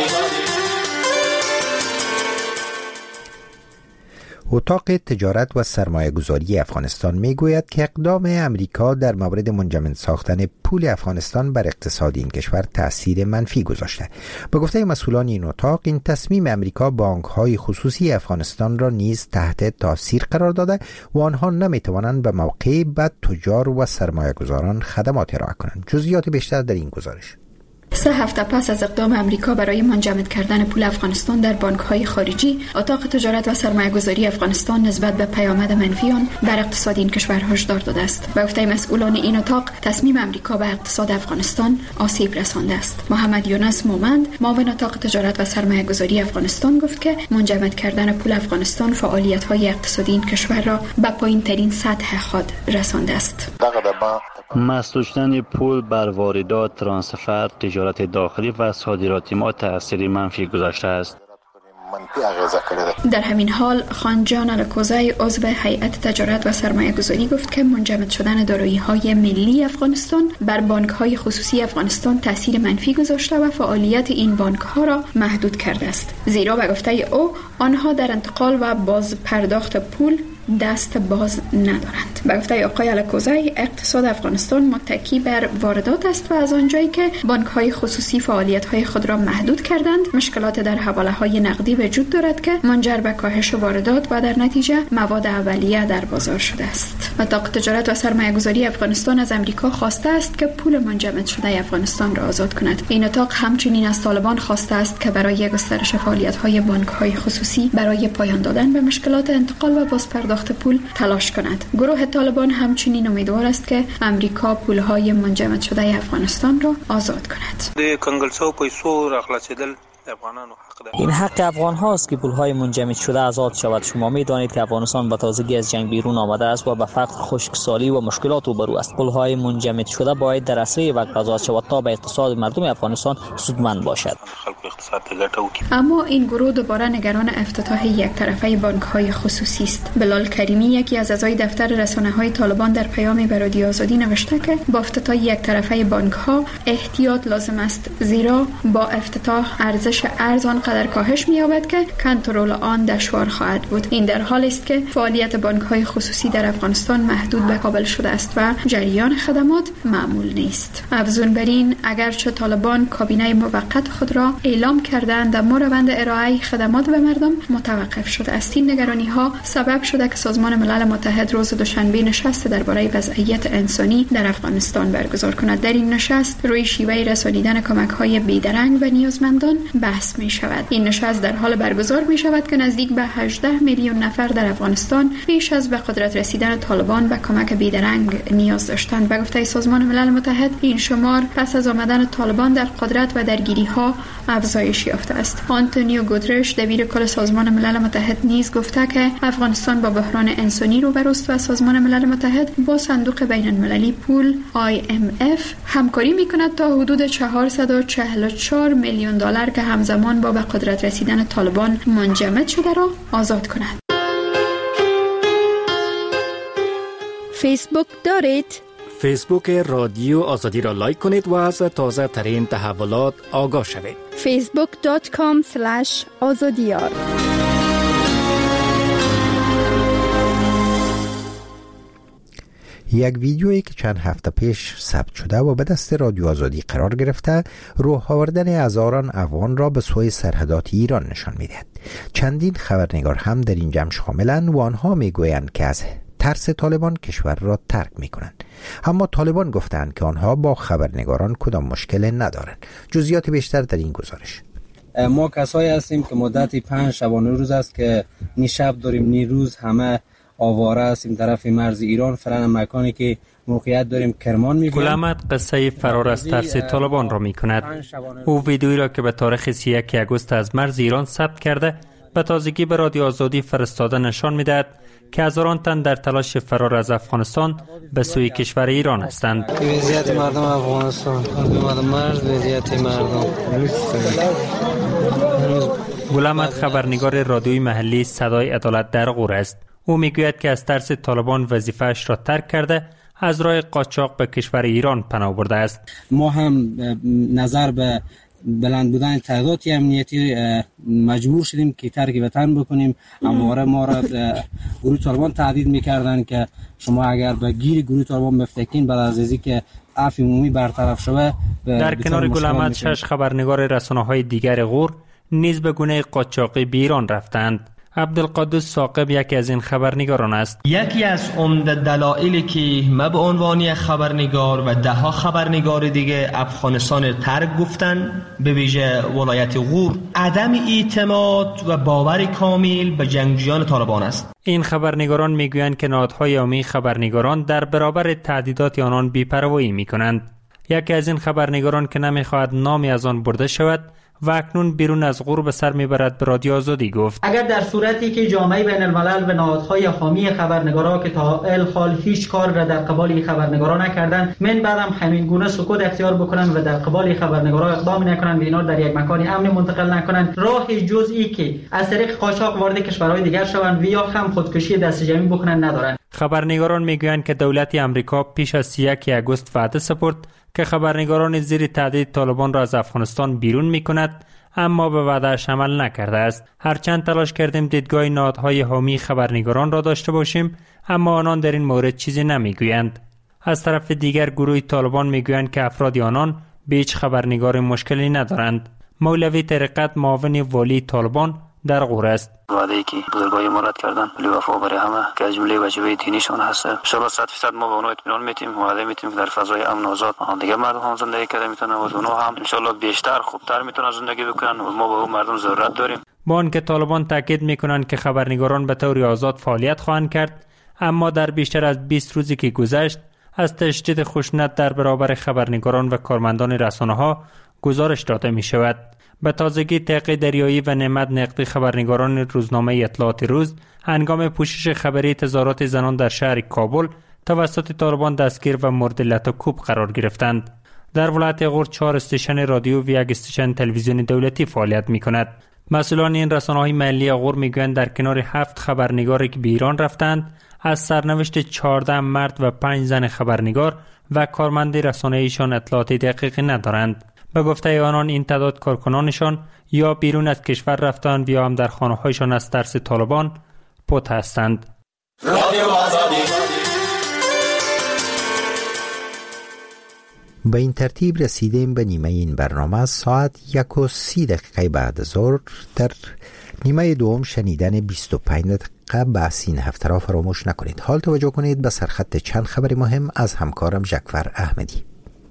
اتاق تجارت و سرمایه گذاری افغانستان می گوید که اقدام امریکا در مورد منجمد ساختن پول افغانستان بر اقتصاد این کشور تأثیر منفی گذاشته. به گفته مسئولان این اتاق، این تصمیم امریکا بانک‌های خصوصی افغانستان را نیز تحت تاثیر قرار داده و آنها نمی توانند به موقع به تجار و سرمایه گذاران خدمات ارائه کنند. جزئیات بیشتر در این گزارش. سه هفته پس از اقدام امریکا برای منجمد کردن پول افغانستان در بانک‌های خارجی، اتاق تجارت و سرمایه‌گذاری افغانستان نسبت به پیامد منفی آن بر اقتصاد این کشور هشدار داده است. به گفته مسئولان این اتاق، تصمیم امریکا به اقتصاد افغانستان آسیب رسانده است. محمد یونس مومند، معاون اتاق تجارت و سرمایه‌گذاری افغانستان گفت که منجمد کردن پول افغانستان فعالیت‌های اقتصادی این کشور را به پایین‌ترین سطح خود رسانده است. مسدود شدن پول بر واردات، ترانسفر، تجارت داخلی و صادرات ما تأثیر منفی گذاشته است. در همین حال خانجان الکوزی عضو هیئت تجارت و سرمایه گذاری گفت که منجمد شدن دارایی های ملی افغانستان بر بانک های خصوصی افغانستان تاثیر منفی گذاشته و فعالیت این بانک ها را محدود کرده است، زیرا به گفته او آنها در انتقال و باز پرداخت پول دست باز ندارند. به گفته آقای الکوزی، اقتصاد افغانستان متکی بر واردات است و از آنجایی که بانک‌های خصوصی فعالیت‌های خود را محدود کردند، مشکلات در حواله‌های نقدی وجود دارد که منجر به کاهش واردات و در نتیجه مواد اولیه در بازار شده است. اتاق تجارت و سرمایه‌گذاری افغانستان از امریکا خواسته است که پول منجمد شده افغانستان را آزاد کند. این اتاق همچنین از طالبان خواسته است که برای گسترش فعالیت‌های بانک‌های خصوصی برای پایان دادن به مشکلات انتقال و بازپرداخت پول تلاش کند. گروه طالبان همچنین امیدوار است که امریکا پولهای منجمد شده افغانستان را آزاد کند. این حق افغان هاست که پولهای منجمد شده آزاد شود. شما می دانید که افغانستان به تازگی از جنگ بیرون آمده است و به فقر، خشکسالی و مشکلات روبرو است. پولهای منجمد شده باید در اسرع وقت آزاد شود تا به اقتصاد مردم افغانستان سودمند باشد. اما این گروه دوباره نگران افتتاح یک طرفه بانک‌های خصوصی است. بلال کریمی، یکی از اعضای دفتر رسانه‌های طالبان، در پیامی به رادیو آزادی نوشته که با افتتاح یک طرفه بانک‌ها احتیاط لازم است، زیرا با افتتاح ارزش ارزش ارز آنقدر کاهش می‌یابد که کنترل آن دشوار خواهد بود. این در حالی است که فعالیت بانک‌های خصوصی در افغانستان محدود به کابل شده است و جریان خدمات معمول نیست. افزون بر این، اگرچه طالبان کابینه موقت خود را اعلام کردند اما روند ارائه خدمات به مردم متوقف شده است. این نگرانی‌ها سبب شده که سازمان ملل متحد روز دوشنبه نشست درباره وضعیت انسانی در افغانستان برگزار کند. در این نشست روی شیوه رسانیدن کمک‌های بیدرنگ و نیازمندان بحث می شود. این نشست در حال برگزار می شود که نزدیک به هجده میلیون نفر در افغانستان پیش از به قدرت رسیدن طالبان به کمک بیدرنگ نیاز داشتند. به گفته سازمان ملل متحد، این شمار پس از آمدن طالبان در قدرت و درگیری‌ها افزایش یافته است. آنتونیو گوترش، دبیر کل سازمان ملل متحد، نیز گفته که افغانستان با بحران انسانی روبروست و سازمان ملل متحد با صندوق بین‌المللی پول آی ام اف همکاری می‌کند تا حدود چهارصد و چهل و چهار میلیون دلار که همزمان با به قدرت رسیدن طالبان منجمد شده را آزاد کند. فیسبوک دارید؟ فیسبوک رادیو آزادی را لایک کنید و از تازه ترین تحولات آگاه شوید. فیسبوک دات کام اسلش آزادیار. یک ویدیویی که چند هفته پیش ثبت شده و به دست رادیو آزادی قرار گرفته، راه آوردن هزاران افغان را به سوی سرحدات ایران نشان می‌دهد. چندین خبرنگار هم در این جمع شاملند و آنها میگویند که از ترس طالبان کشور را ترک می‌کنند. اما طالبان گفتند که آنها با خبرنگاران کدام مشکل ندارند. جزئیات بیشتر در این گزارش. ما کسایی هستیم که مدتی پنج شبانه روز است که نی شب داریم نی روز همه آواره هستیم طرف مرز ایران، فلان مکانی که موقعیت داریم کرمان میگویم. گل احمد قصه فرار از ترس طالبان را میکند. او ویدیویی را که به تاریخ سی و یک آگوست از مرز ایران ثبت کرده به تازگی به رادیو آزادی فرستاده نشان میدهد که هزاران تن در تلاش فرار از افغانستان به سوی کشور ایران هستند. وضعیت مردم افغانستان، مردم مرز، وضعیت مردم. گل احمد خبرنگار رادیوی محلی صدای عدالت در غور است. او میگوید که از ترس طالبان وظیفه‌اش را ترک کرده از راه قاچاق به کشور ایران پناه برده است. ما هم نظر به بلند بودن تعهدات امنیتی مجبور شدیم که ترک وطن بکنیم. همواره ما را گروه طالبان تهدید میکردن که شما اگر به گیر گروه طالبان بفتکین بعد از اینکه که عفو عمومی برطرف شود. در کنار گل احمد شش خبرنگار رسانه‌های دیگر غور نیز به گونه قاچاقی به ایران رفتند. عبدالقدوس ثاقب یکی از این خبرنگاران است. یکی از عمده دلایلی که ما به عنوان خبرنگار و ده ها خبرنگار دیگه افغانستان ترک گفتن، به ویژه ولایت غور، عدم اعتماد و باور کامل به جنگجویان طالبان است. این خبرنگاران میگویند که نهادهای عمومی خبرنگاران در برابر تهدیدات آنان بی‌پروایی میکنند. یکی از این خبرنگاران که نمیخواهد نامی از آن برده شود و اکنون بیرون از غور به سر میبرد به رادیو آزادی گفت: اگر در صورتی که جامعه بین الملل و نهادهای حامی خبرنگاران که تا الحال هیچ کار را در قبال خبرنگاران نکردند، من بعدم همین گونه سکوت اختیار بکنن و در قبال خبرنگاران اقدام نکنن و اینا در یک مکان امن منتقل نکنن، راه جزئی که از طریق قاچاق وارد کشورهای دیگر شوند و یا هم خودکشی دست جمعی بکنن ندارن. خبرنگاران میگویند که دولت امریکا پیش از سی و یک آگوست وعده سپرد که خبرنگاران زیر تهدید طالبان را از افغانستان بیرون می‌کند، اما به وعده‌اش عمل نکرده است. هرچند تلاش کردیم دیدگاه نهادهای حامی خبرنگاران را داشته باشیم، اما آنان در این مورد چیزی نمیگویند. از طرف دیگر گروه طالبان میگویند که افراد آنان به هیچ خبرنگار مشکلی ندارند. مولوی طریقت معاون والی طالبان در غور است. وعده‌ای که بزرگای ما رد کردن ولی وفا برای همه که از جمله واجبه دینیشون هست. ان شاء الله صد درصد ما به اونها اطمینان میتیم، وعده میتیم که در فضای امن و آزاد دیگه مردم هم زندگی کنه میتونن و اونها هم ان شاء الله بیشتر خوبتر میتونن زندگی بکنن و ما به اون مردم ضرورت داریم. با آنکه طالبان تاکید میکنند که خبرنگاران به طور آزاد فعالیت خواهند کرد، اما در بیشتر از بیست روزی که گذشت از تشدید خشونت در برابر خبرنگاران و کارمندان رسانه‌ها گزارش داده میشود. به تازگی طیق دریایی و نعمت نقدی خبرنگاران روزنامه اطلاعات روز هنگام پوشش خبری تظاهرات زنان در شهر کابل توسط طالبان دستگیر و مورد لطوکوب قرار گرفتند. در ولایت غور چهار استیشن رادیو و یک استیشن تلویزیونی دولتی فعالیت می‌کند. مسئولان این رسانه‌های محلی غور میگویند در کنار هفت خبرنگاری که به ایران رفتند، از سرنوشت چهارده مرد و پنج زن خبرنگار و کارمند رسانه‌ایشان اطلاعات دقیقی ندارند. به گفته آنان این تعداد کارکنانشان یا بیرون از کشور رفتند یا هم در خانه‌هایشان از ترس طالبان پت هستند. به این ترتیب رسیدیم به نیمه این برنامه. ساعت یک و سی دقیقه بعد از ظهر در نیمه دوم شنیدن بیست و پنج دقیقه بحث این هفته را فراموش نکنید. حال توجه کنید به سرخط چند خبر مهم از همکارم جعفر احمدی.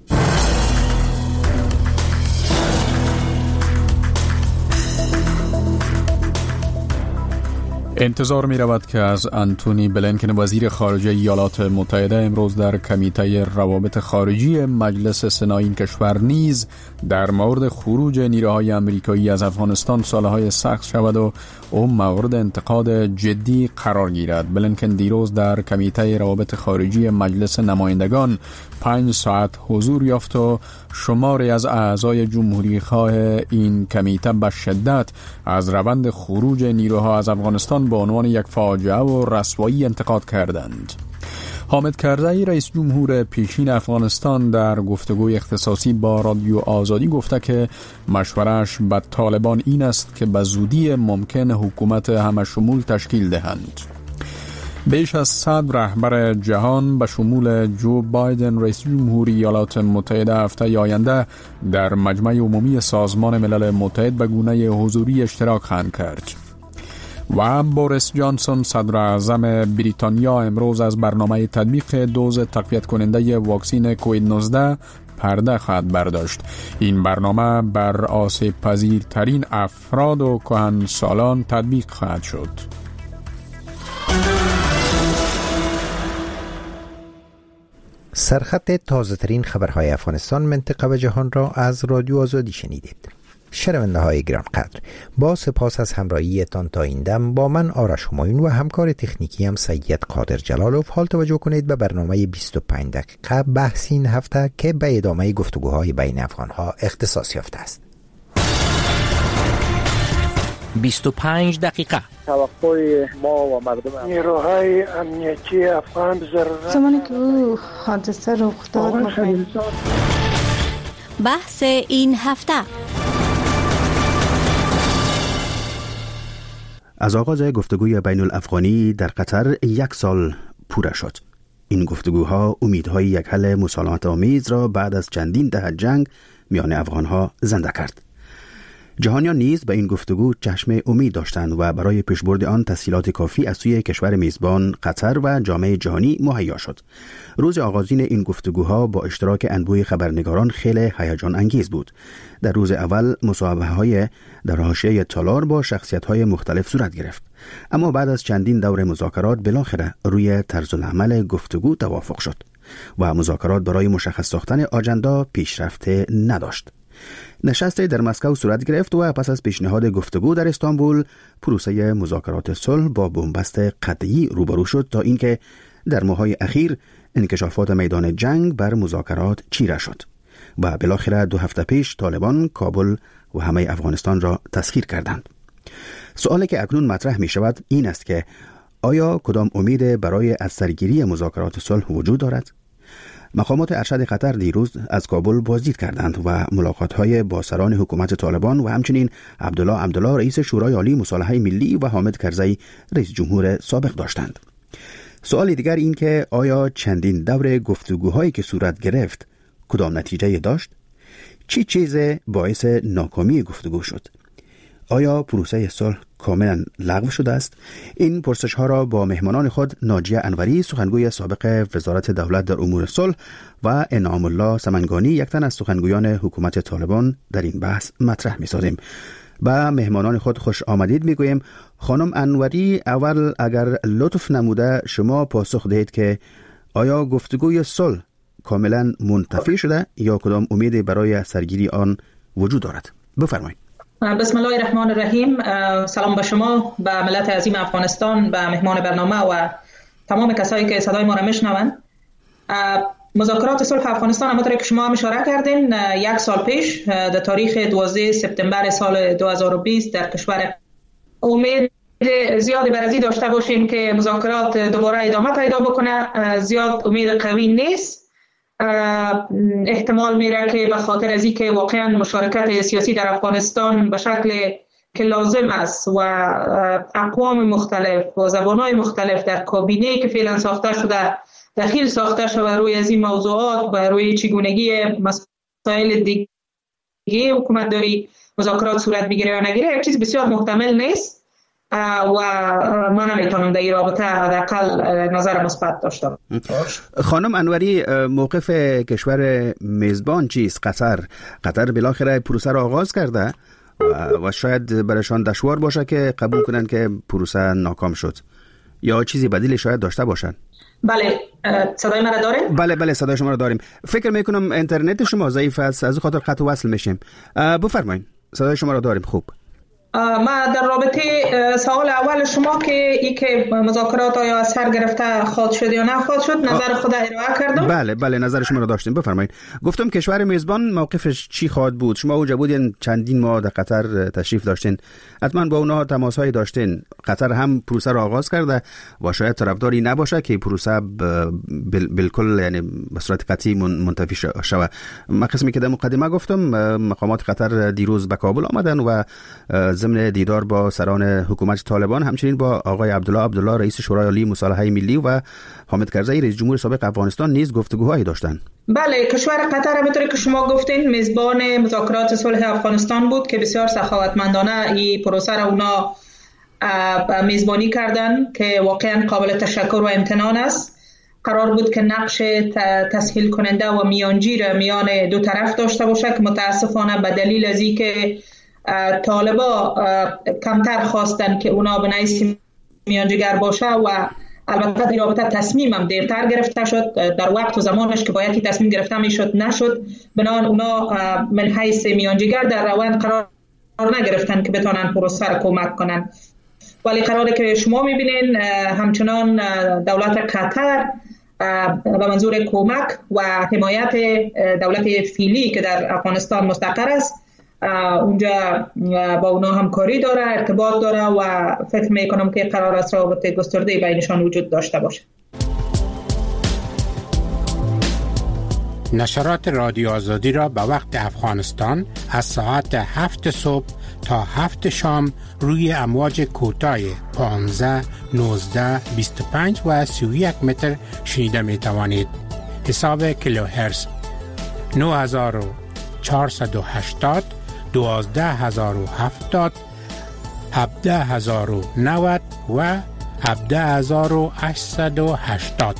انتظار می رود که از انتونی بلینکن وزیر خارجه ایالات متحده امروز در کمیته روابط خارجی مجلس سنا این کشور نیز در مورد خروج نیروهای امریکایی از افغانستان سالهای سخت شود و او مورد انتقاد جدی قرار گیرد. بلینکن دیروز در کمیته روابط خارجی مجلس نمایندگان پنج ساعت حضور یافت و شماری از اعضای جمهوری خواه این کمیته به شدت از روند خروج نیروها از افغانستان به عنوان یک فاجعه و رسوایی انتقاد کردند. حامد کرزی رئیس جمهور پیشین افغانستان در گفتگوی اختصاصی با رادیو آزادی گفته که مشورهش به طالبان این است که به زودی ممکن حکومت همشمول تشکیل دهند. بیش از صد رهبر جهان به شمول جو بایدن رئیس جمهوری ایالات متحده هفته آینده در مجمع عمومی سازمان ملل متحد به گونه حضوری اشتراک خواهند کرد. و بوریس جانسون صدر اعظم بریتانیا امروز از برنامه تطبیق دوز تقویت کننده واکسن کووید نوزده پرده خواهد برداشت. این برنامه بر آسیب پذیرترین افراد و کهنسالان تطبیق خواهد شد. سرخط تازه ترین خبرهای افغانستان، منطقه و جهان را از رادیو آزادی شنیدید. شنونده های گرانقدر، با سپاس از همراهیتان تا این دم با من آرش همایون و همکار تکنیکی هم سید قادر جلالوف. حال توجه کنید به برنامه بیست و پنج دقیقه بحث این هفته که به ادامه گفتگوهای بین افغانها اختصاص یافته است. بیست و پنج دقیقه توقع ما و مردم نیروهای امنیتی افغان ضرورت زمانی که او حادثه رخ داد. بحث این هفته. از آغاز گفتگوی بین الافغانی در قطر یک سال پوره شد. این گفتگوها امیدهای یک حل مسالمت آمیز را بعد از چندین دهه جنگ میان افغانها زنده کرد. جهانیان نیز به این گفتگو چشم امید داشتند و برای پیشبرد آن تسهیلات کافی از سوی کشور میزبان قطر و جامعه جهانی مهیا شد. روز آغازین این گفتگوها با اشتراک انبوه خبرنگاران خیلی هیجان انگیز بود. در روز اول مصاحبه‌های در حاشیه تالار با شخصیت‌های مختلف صورت گرفت، اما بعد از چندین دور مذاکرات بالاخره روی طرز العمل گفتگو توافق شد و مذاکرات برای مشخص ساختن آجندا پیشرفت نداشت. نشست در مسکو صورت گرفت و پس از پیشنهاد گفتگو در استانبول پروسه مذاکرات صلح با بنبست قطعی روبرو شد تا اینکه در ماه‌های اخیر انکشافات میدان جنگ بر مذاکرات چیره شد و بالاخره دو هفته پیش طالبان کابل و همه افغانستان را تسخیر کردند. سوالی که اکنون مطرح می شود این است که آیا کدام امید برای از سرگیری مذاکرات صلح وجود دارد؟ مقامات ارشد قطر دیروز از کابل بازدید کردند و ملاقات‌های با سران حکومت طالبان و همچنین عبدالله عبدالله رئیس شورای عالی مصالحه ملی و حامد کرزی رئیس جمهور سابق داشتند. سوال دیگر این که آیا چندین دور گفتگوهایی که صورت گرفت کدام نتیجه داشت؟ چی چیز باعث ناکامی گفتگو شد؟ آیا پروسه صلح کاملا لغو شده است؟ این پرسش ها را با مهمانان خود ناجیه انوری سخنگوی سابق وزارت دولت در امور صلح و انعام الله سمنگانی یک تن از سخنگویان حکومت طالبان در این بحث مطرح می سازیم. با مهمانان خود خوش آمدید می گویم. خانم انوری، اول اگر لطف نموده شما پاسخ دهید که آیا گفتگوی صلح کاملا منتفی شده یا کدام امیدی برای سرگیری آن وجود دارد؟ بفرمایید. بسم الله الرحمن الرحیم. سلام به شما، به ملت عظیم افغانستان، به مهمان برنامه و تمام کسایی که صدای ما را میشنوند. مذاکرات صلح افغانستان همونطور که شما هم اشاره کردین یک سال پیش در تاریخ دوازده سپتامبر سال دو هزار و بیست در کشور امید زیادی بر ازی داشته باشیم که مذاکرات دوباره ادامه پیدا بکنه. زیاد امید قوی نیست. احتمال میره که به خاطر از اینکه واقعا مشارکت سیاسی در افغانستان به شکل که لازم است و اقوام مختلف و زبانهای مختلف در کابینه‌ای که فعلا ساخته شده دخیل ساخته شده روی از این موضوعات و روی چگونگی مسائل دیگه حکومت داری مذاکرات صورت بگیره یا نگیره یک چیز بسیار محتمل نیست و من نمیتونم در این رابطه حداقل نظر مثبت داشتم. خانم انوری، موقف کشور میزبان چیست؟ قطر قطر بالاخره پروسه را آغاز کرده و شاید برایشان دشوار باشه که قبول کنن که پروسه ناکام شد یا چیزی بدیلی شاید داشته باشن. بله، صدای من را داریم؟ بله بله صدای شما را داریم. فکر میکنم اینترنت شما ضعیف است، از خاطر قطع وصل میشیم. بفرمایید، صدای شما را داریم. خوب، ما در رابطه سوال اول شما که ای که مذاکرات آیا از سر گرفته خواهد شد یا نه خواهد شد نظر خود ارائه کردم. بله بله نظر شما را داشتیم. بفرمایید. گفتم کشور میزبان موقفش چی خواهد بود؟ شما اونجا بودین، چندین ماه در قطر تشریف داشتین، حتما با اونها تماس‌هایی داشتین. قطر هم پروسه را آغاز کرده و شاید طرفداری نباشه که پروسه بالکل یعنی به صورت قطعی منتفی شود. ما قسمی که در مقدمه گفتم مقامات قطر دیروز به کابل آمدن و ضمن دیدار با سران حکومت طالبان همچنین با آقای عبدالله عبدالله رئیس شورای عالی مصالحه ملی و حامد کرزی رئیس جمهور سابق افغانستان نیز گفتگوهایی داشتند. بله، کشور قطر همونطوری که شما گفتین میزبان مذاکرات صلح افغانستان بود که بسیار سخاوتمندانه این پروسه را اونا میزبانی کردن که واقعا قابل تشکر و امتنان است. قرار بود که نقش تسهیل کننده و میانجی میان دو طرف داشته باشه که متاسفانه به دلیل از اینکه طالبا کمتر خواستن که اونا به نوعی میانجیگر باشه و البته در رابطه تصمیم هم دیرتر گرفته شد، در وقت و زمانش که باید تصمیم گرفته میشد نشد، بنابراین اونا من حیث میانجیگر در روند قرار نگرفتن که بتونن پروسه را کمک کنن. ولی قراره که شما میبینین همچنان دولت قطر به منظور کمک و حمایت دولت فعلی که در افغانستان مستقر است اونجا با اونا همکاری داره، ارتباط داره و فکر میکنم که قرار است رابطه گسترده بینشان وجود داشته باشه. نشرات رادیو آزادی را به وقت افغانستان از ساعت هفت صبح تا هفت شام روی امواج کوتاه پانزده، نوزده، بیست و پنج و سی و یک متر شنیده می توانید. حساب کیلوهرتز نه هزار و چهارصد و هشتاد، دوازده هزار و هفتاد، هفده هزار و نود و هفده هزار و هشتصد و هشتاد.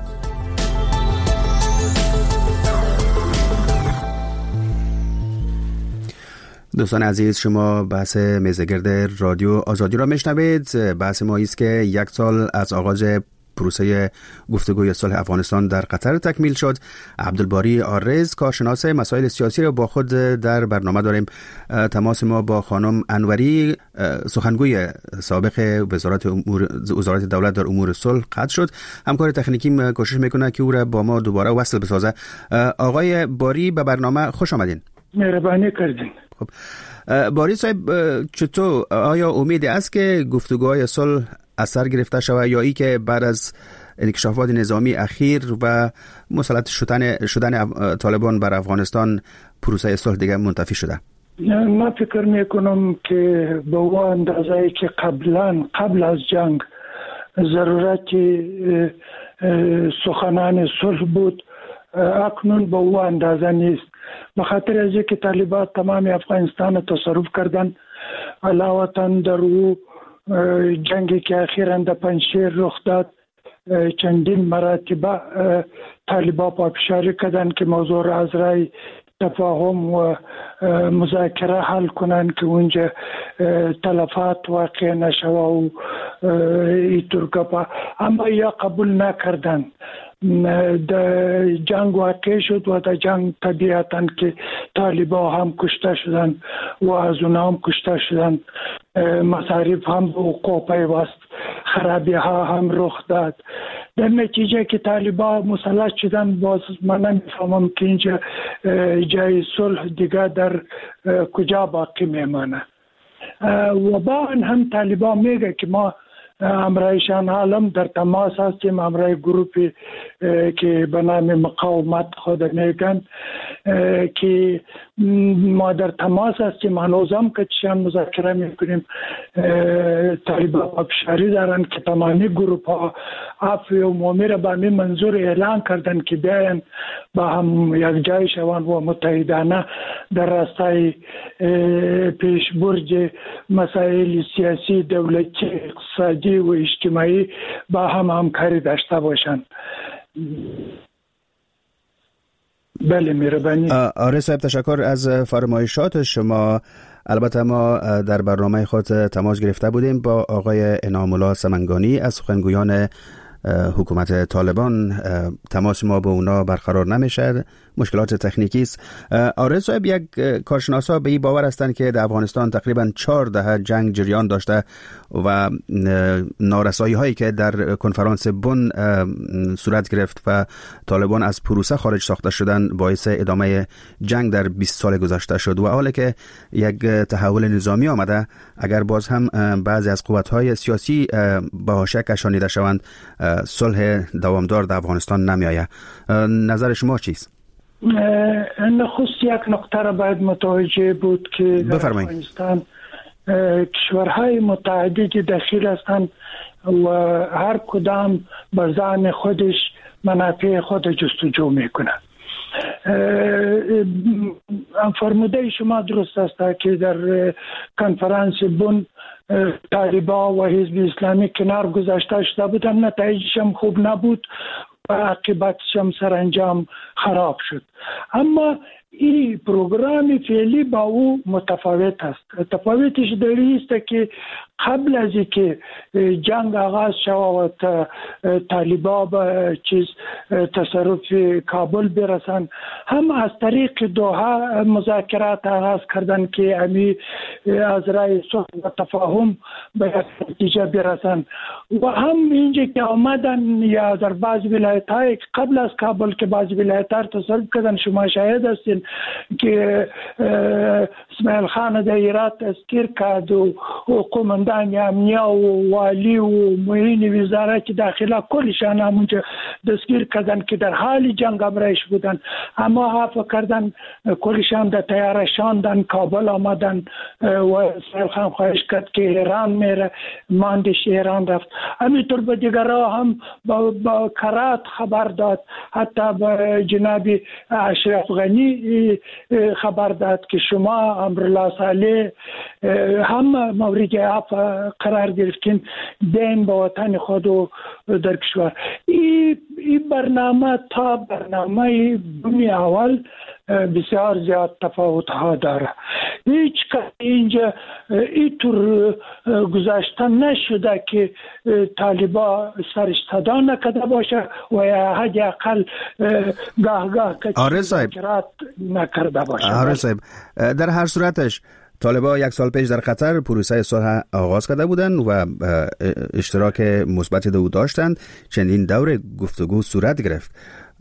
دوستان عزیز، شما بحث میزگرد رادیو آزادی را میشنوید. بحث ما است که یک سال از آغاز پروسه گفتگوی صلح افغانستان در قطر تکمیل شد. عبدالباری آرز کارشناس مسائل سیاسی را با خود در برنامه داریم. تماس ما با خانم انوری سخنگوی سابق وزارت امور وزارت دولت در امور صلح قطع شد. همکار تکنیکی کوشش میکنه که او را با ما دوباره وصل بسازه. آقای باری به برنامه خوش آمدین. مهربانی کردین. خب باری صاحب، چطور آیا امیدی است که گفتگوهای صلح اثر گرفته شود یا ای که بعد از انکشافات نظامی اخیر و مسلط شدن شدن طالبان بر افغانستان پروسه صلح دیگه منتفی شده؟ من فکر میکنم که به اون اندازه‌ای که قبلا قبل از جنگ ضرورت سخنان صلح بود اکنون به اون اندازه نیست. به خاطر از اینکه طالبان تمام افغانستان تصرف کردن، علاوه در او جنگی که اخیراً در پنجشیر رخ داد چندین مراتب طالبان پافشاری کردن که موضوع را از رای تفاهم و مذاکره حل کنن که اونجا تلفات واقع نشوه و اینطور گپا، اما یا قبول نکردن. در جنگ واقع شد و در جنگ طبیعتاً که طالبان هم کشته شدن و از اونا هم کشته شدن، مصارف هم به وقوع پیوست، خرابی ها هم رخ داد. در نتیجه که طالبان مسلط شدن، باز من نمیفهمم که اینجا جای صلح دیگه در کجا باقی میمانه. و با هم طالبان میگه که ما امرایشان عالم در تماس هستیم. امرای گروپی که به نام مقاومت خود میگن که ما در تماس هستیم. هنوزم که چیان مذاکره میکنیم طالبان ابشاری دارن که تمامی گروپ ها عفو عمومی را به همین منظور اعلان کردن که بیاین با هم یک جای شوان و متحدانه در راستای پیشبرد مسائل سیاسی، دولتی، اقتصادی و اجتماعی با هم همکاری داشته باشند. بله مهربانی. آره صاحب تشکر از فرمایشات شما. البته ما در برنامه خود تماس گرفته بودیم با آقای انعام الله سمنگانی از سخنگویان حکومت طالبان. تماس ما با اونا برقرار نمیشه، مشکلات تکنیکی است. آره صاحب، یک کارشناسا به این باور هستند که در افغانستان تقریبا چهار دهه جنگ جریان داشته و نارسایی هایی که در کنفرانس بن صورت گرفت و طالبان از پروسه خارج ساخته شدن باعث ادامه جنگ در بیست سال گذشته شد و حالا که یک تحول نظامی آمده، اگر باز هم بعضی از قوت‌های سیاسی به حاشیه کشانیده شوند، صلح دوامدار در افغانستان نمی‌آید. نظر شما چیست؟ نخست یک نقطه را باید متوجه بود که در افغانستان کشورهای متعددی داخل هستند و هر کدام به زعم خودش منافع خود جستجو میکنه. فرموده شما درست است که در کنفرانس بن طالبان و حزب اسلامی کنار گذاشته شده بودن، نتایجش هم خوب نبود و عاقبتش هم سرانجام خراب شد. اما این پروگرام فعلی با او متفاوت است. تفاوتش در این است که قبل از اینکه جنگ آغاز شود و طالبان به چیز تصرف کابل برسن، هم از طریق دوحه مذاکرات آغاز کردن که امی از رای صلح و تفاهم به نتیجه برسن و هم اینجا که آمدن یا در بعض ولایت‌های قبل از کابل که بعض ولایت‌ها تصرف کردن، شما شاهد هستین که اسماعیل خان در هرات تذکیر کرد و قومندان امنیه و والی و معین وزارت داخله کلشان همونجا تذکیر کردن که در حال جنگ امرایش بودن، اما عفو کردن کلشان در طیاره شاندن کابل آمدن و اسماعیل خان خواهش کرد که ایران میره، ماندش ایران رفت. همینطور به دیگرها هم با, با کرات خبر داد، حتی به جناب اشرف غنی خبر داد که شما امرالله صالح هم مورد عفو قرار گرفتین، دین به وطن خود و در کشور. این ای برنامه تا برنامه بنی اول بسیار زیاد تفاوت ها داره. هیچ که اینجا اینطور گذاشته نشده که طالبا سرش صدا نکده باشه و یا حد اقل گاه گاه که مذاکرات نکرده باشه. آره صاحب، در هر صورتش طالبان یک سال پیش در قطر پروسه صلح آغاز کرده بودند و اشتراک مثبت دو داشتند. چندین دور گفتگو صورت گرفت.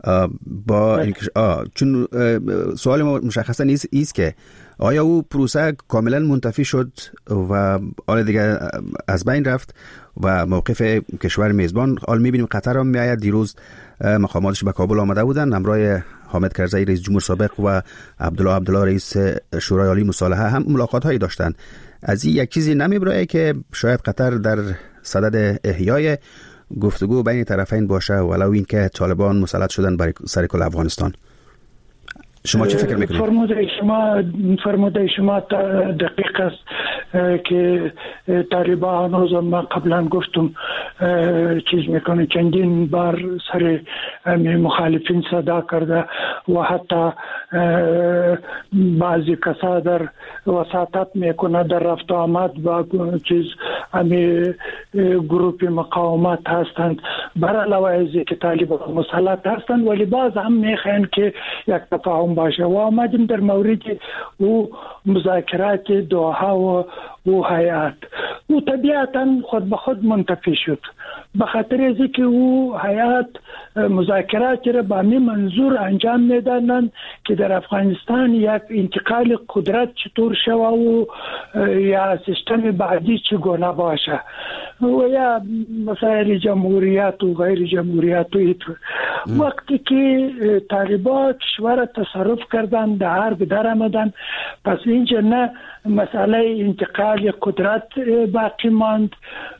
با چون سوال مشخصا نیست ایست که آیا او پروسه کاملا منتفی شد و آن دیگه از بین رفت و موقف کشور میزبان. حال میبینیم قطر هم میآید. دیروز مقاماتش به کابل آمده بودن همراه حامد کرزی رئیس جمهور سابق و عبدالله عبدالله رئیس شورای عالی مصالحه هم ملاقات هایی داشتن. از این یک چیزی نمیبرای که شاید قطر در صدد احیای گفتگو بین طرفین باشه ولو این که طالبان مسلط شدن بر سر کل افغانستان؟ شما چه فکر میکنید؟ فرموده شما فرموده شما دقیق است که طالبان هنوز ما قبلا گفتم چیز میکنه، چندین بار سر مخالفین صدا کرده و حتی بعضی کسا در وساطت میکنه در رفت آمد با چیز امی گروپ مقاومت هستند، بر علاوه از که طالبان مسلط هستند ولی باز هم میخواین که یک تفاهم باشه و آمدیم در مورد او مذاکرات دوحه و او هیئت او طبیعتا خود به خود منتفی شد، به خاطر از که او هیئت مذاکرات را با می منظور انجام میدادند که در افغانستان یک انتقال قدرت چطور شود و یا سیستم بعدی چگونه باشه و یا مسائل جمهوریت و غیر جمهوریت و ایتر. وقتی که طالبان کشور تصرف کردن در در آمدن، پس اینجا نه مسئله انتقال قدرت باقی ماند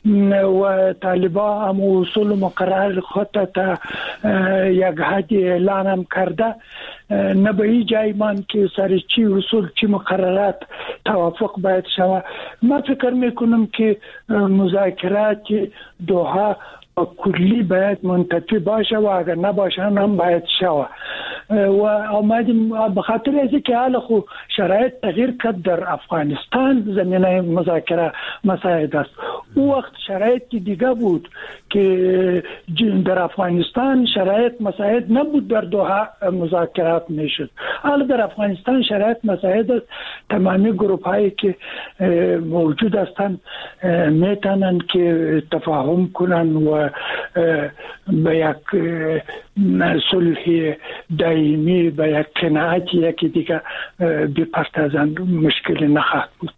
و طالبان هم اصول مقرر خود تا یک حد اعلان هم کرده، نه به این جای ماند که سر چی اصول چی مقررات توافق باید شود. من فکر میکنم که مذاکرات دوحه کلی باید منتفی باشه و اگر نباشه هم باید شوه و آمدیم به خاطر از که حال خو شرایط تغییر کرد در افغانستان زمینه مذاکره مساعد است. او وقت شرایط دیگه بود که در افغانستان شرایط مساعد نبود در دوحه مذاکرات میشد. حالا در افغانستان شرایط مساعد است، تمامی گروپ هایی که موجود هستند میتونن که تفاهم کنن و به یک صلح دائمی به یک قناعت یکی دیگه بپردازند، مشکلی نخواهد بود.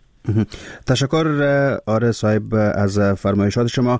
تشکر آره صاحب از فرمایشات شما.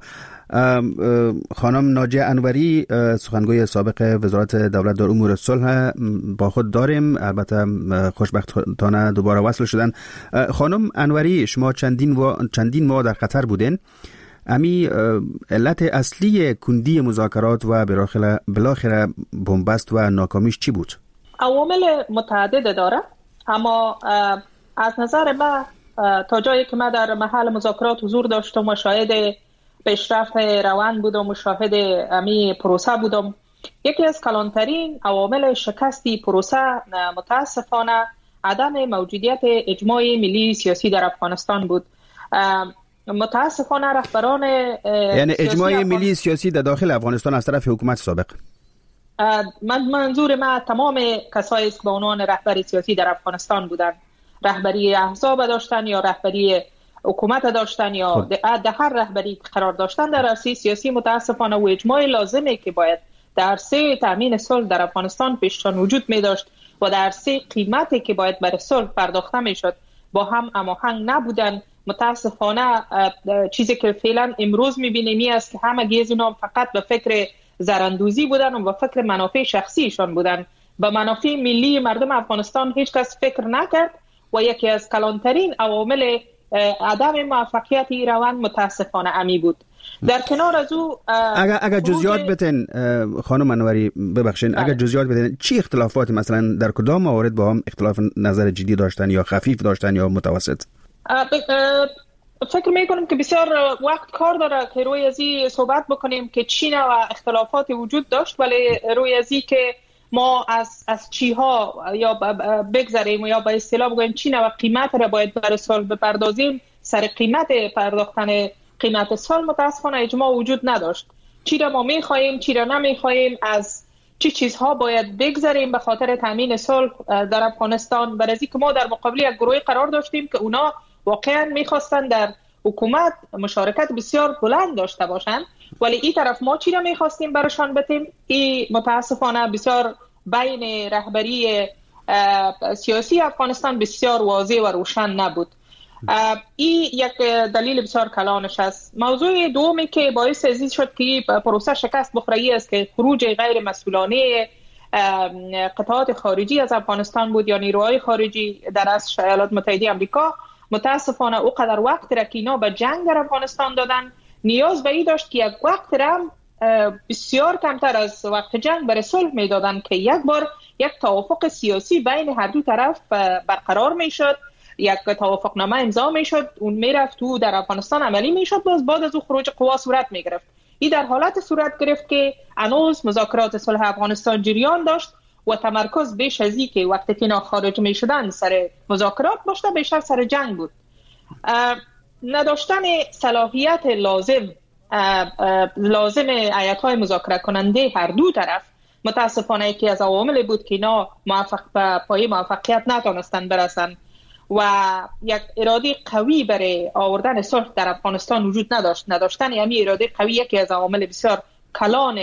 خانم ناجیه انوری، سخنگوی سابق وزارت دولت در امور صلح با خود داریم، البته خوشبختانه دوباره وصل شدن. خانم انوری، شما چندین و چندین ماه در قطر بودین، امی علت اصلی کندی مذاکرات و بالاخره بنبست و ناکامیش چی بود؟ عوامل متعدد داره، اما از نظر من تا جایی که من در محل مذاکرات حضور داشتم و شاهد پیشرفت روند بودم و شاهد امی پروسه بودم، یکی از کلانترین عوامل شکستی پروسه متاسفانه عدم موجودیت اجماع ملی سیاسی در افغانستان بود. متاسفانه رهبران یعنی اجماع ملی سیاسی در داخل افغانستان از طرف حکومت سابق، من منظور من تمام کسایی که به عنوان رهبر سیاسی در افغانستان بودند، رهبری احزاب داشتن یا رهبری حکومت داشتن یا در هر رهبری قرار داشتن در عرصه سیاسی، متاسفانه و اجماع لازمی که باید در عرصه تامین صلح در افغانستان پیشتان وجود می داشت و در عرصه قیمتی که باید برای صلح پرداخته می شد با هم هماهنگ نبودن. متاسفانه چیزی که فعلا امروز می‌بینیم این است که همه از اینا فقط به فکر زراندوزی بودن و به فکر منافع شخصیشان بودن، به منافع ملی مردم افغانستان هیچ کس فکر نکرد و یکی از کلانترین عوامل عدم موفقیت این روند متاسفانه امی بود. در کنار از او اگر اگر جزئیات بتن خانم انوری ببخشید، اگر جزئیات بتن چی اختلافات مثلا در کدام موارد با هم اختلاف نظر جدی داشتن یا خفیف داشتن یا متوسط؟ فکر میکنم که بسیار وقت کار داره که روی ازی صحبت بکنیم که چی نوع اختلافات وجود داشت، ولی روی ازی که ما از از چی ها یا بگذاریم یا به اصطلاح بگویم چی نوع قیمت را باید برای صلح بپردازیم، سر قیمت پرداختن قیمت صلح متاسفانه اجماع وجود نداشت. چی را ما میخواهیم، چی را نمیخواهیم، از چی چیزها باید بگذاریم به خاطر تامین صلح در افغانستان، برای اینکه ما در مقابل یک گروهی قرار داشتیم که اونا واقعا میخواستن در حکومت مشارکت بسیار بلند داشته باشن، ولی این طرف ما چی را میخواستیم برشان بتیم، این متاسفانه بسیار بین رهبری سیاسی افغانستان بسیار واضح و روشن نبود. این یک دلیل بسیار کلانش است. موضوع دومی که باعث ازی شد که پروسه شکست بخوری است که خروج غیر مسئولانه قطعات خارجی از افغانستان بود یا نیروهای خارجی در از ایالات متحده آمریکا. متاسفانه او قدر وقت را که اینا به جنگ در افغانستان دادن، نیاز به این داشت که یک وقت را بسیار کمتر از وقت جنگ برای صلح میدادن که یک بار یک توافق سیاسی بین هر دو طرف برقرار میشد، یک توافقنامه امضا میشد، اون میرفت تو در افغانستان عملی میشد، باز بعد از او خروج قوا صورت میگرفت. این در حالت صورت گرفت که هنوز مذاکرات صلح افغانستان جریان داشت و تمرکز بیش از این که وقتی که اینا خارج میشدن سر مذاکرات باشده، بیشتر سر جنگ بود. نداشتن صلاحیت لازم لازم هیئت‌های مذاکره کننده هر دو طرف متاسفانه یکی از عوامل بود که اینا موفق به پای موفقیت نتونستن برسن و یک اراده قوی برای آوردن صلح در افغانستان وجود نداشت. نداشتن همین اراده قوی یکی از عوامل بسیار کلان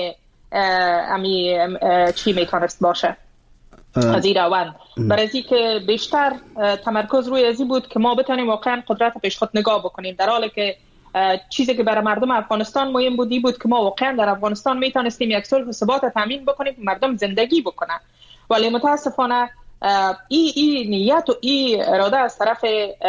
همین چی میتونست باشه از این روند. برای از که بیشتر تمرکز روی ازی بود که ما بتونیم واقعا قدرت پیش خود نگاه بکنیم، در حالی که چیزی که برای مردم افغانستان مهم بودی بود که ما واقعا در افغانستان میتونستیم یک صلح و ثبات تامین بکنیم، مردم زندگی بکنن. ولی متاسفانه ای ای نیت و ای اراده از طرف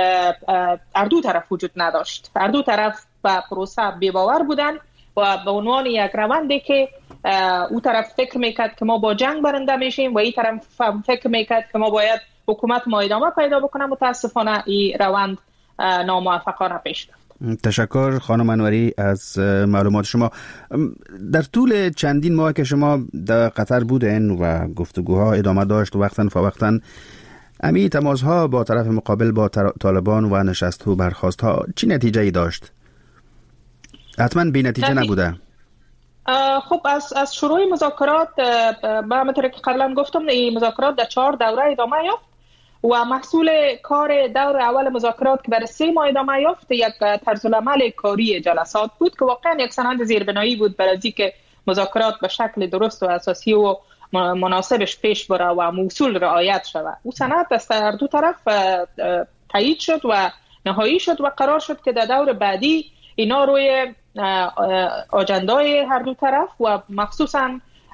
هر دو طرف وجود نداشت. هر دو طرف به پروسه بی‌باور بودن و به عنوان یک روندی که او طرف فکر میکرد که ما با جنگ برنده میشیم و این طرف فکر میکرد که ما باید حکومت ما ادامه پیدا بکنه. متاسفانه این روند ناموفقانه پیش رفت. تشکر خانم انوری از معلومات شما. در طول چندین ماه که شما در قطر بودین و گفتگوها ادامه داشت و وقتاً فوقتاً امی تماسها با طرف مقابل با طالبان و نشست و برخاست ها چی نتیجه ای داشت؟ حتما بی نتیجه نبوده. خب از از شروع مذاکرات به همونطور که قبلا گفتم این مذاکرات در چهار دوره ادامه یافت و محصول کار دور اول مذاکرات که برای سه ماه ادامه یافت یک طرزالعمل کاری جلسات بود که واقعا یک سند زیربنایی بود برای اینکه مذاکرات به شکل درست و اساسی و مناسبش پیش بره و اصول رعایت شود. او سند از هر دو طرف تایید شد و نهایی شد و قرار شد که در دور بعدی اینا روی آجندای هر دو طرف و مخصوصاً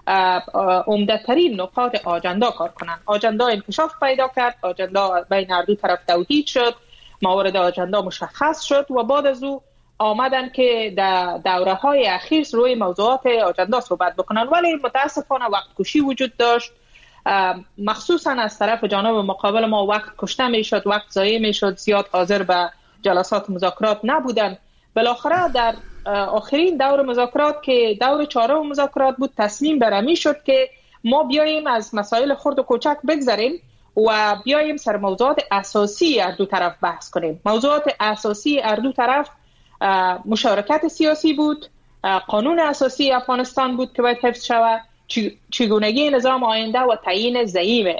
عمده ترین نقاط آجندا کار کنن. آجندا انکشاف پیدا کرد، آجندا بین هر دو طرف توحید شد، موارد آجندا مشخص شد و بعد از او آمدن که در دوره های اخیر روی موضوعات آجندا صحبت بکنن. ولی متاسفانه وقت کشی وجود داشت، مخصوصاً از طرف جانب مقابل ما وقت کشته می شد، وقت ضایع می شد، زیاد حاضر به جلسات مذاکرات نبودن. بالاخره در آخرین دور مذاکرات که دور چهارم مذاکرات بود تصمیم برمی شد که ما بیاییم از مسائل خرد و کوچک بگذریم و بیاییم سر موضوعات اساسی هر دو طرف بحث کنیم. موضوعات اساسی هر دو طرف مشارکت سیاسی بود، قانون اساسی افغانستان بود که باید حفظ شود، چگونگی نظام آینده و تعیین زعیم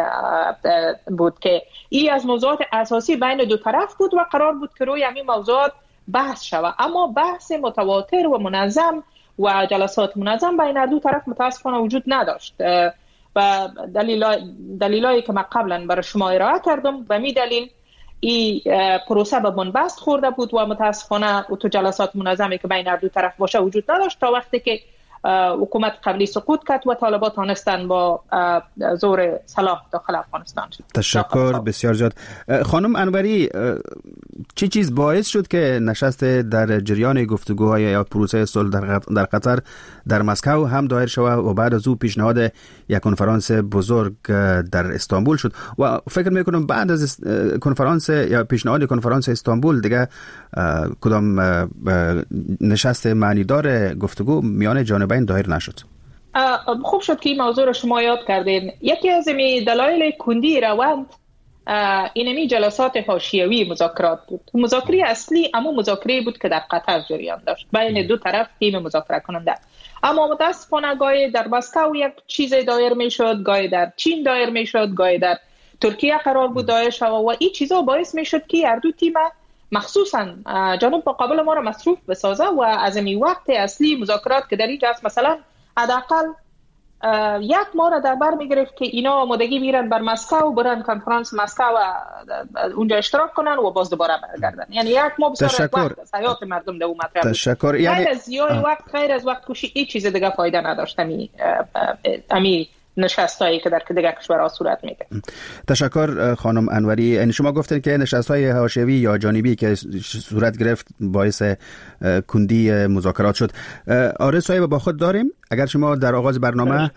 بود که این از موضوعات اساسی بین دو طرف بود و قرار بود که روی همین موضوعات بحث شود. اما بحث متواتر و منظم و جلسات منظم بین دو طرف متاسفانه وجود نداشت و دلیلایی که من قبلا برای شما ارائه کردم به می دلیل این پروسه به بنبست خورده بود و متاسفانه تو جلسات منظمی که بین دو طرف باشه وجود نداشت تا وقتی که حکومت قبلی سقوط کرد و طالبان تانستن با زور سلاح داخل افغانستان شد. تشکر بسیار زیاد. خانم انوری، چی چیز باعث شد که نشست در جریان گفتگوهای یا پروسه صلح در قطر در مسکو هم دایر شود و بعد از او پیشنهاد یک کنفرانس بزرگ در استانبول شد و فکر میکنم بعد از کنفرانس یا پیشنهاد کنفرانس استانبول دیگه کدام نشست معنیدار گفتگو میان جانبین دایر نشد؟ خوب شد که این موضوع رو شما یاد کردین. یکی از می دلایل کندی روند اینمی جلسات حاشیه‌ای مذاکرات بود. مذاکره اصلی اما مذاکره بود که در قطر جریان داشت بین دو طرف تیم مذاکره کننده. اما متاسفانه گاهی در مسکو یک چیز دایر میشد، گاهی در چین دایر میشد، گاهی در ترکیه قرار بود دایر شود و این چیزا باعث میشد که هر دو تیم مخصوصا جانب مقابل ما را مصروف بسازه و از این وقت اصلی مذاکرات که در اینجا است مثلا حداقل یک ماه را در بر میگرفت که اینا آمادگی میرن بر مسکو برن کنفرانس مسکو و اونجا اشتراک کنن و باز دوباره برگردن. یعنی یک ماه بسیار وقت از حیات مردم در مطرح بود. تشکر. یعنی غیر از یای وقت غیر از وقت کشی هیچ چیز دیگه فایده نداشت امی امی نشستایی که در دیگر کشورها صورت میگیره. تشکر خانم انوری. یعنی شما گفتین که نشست‌های حاشیه‌ای یا جانبی که صورت گرفت باعث کندی مذاکرات شد. آره صاحب با خود داریم. اگر شما در آغاز برنامه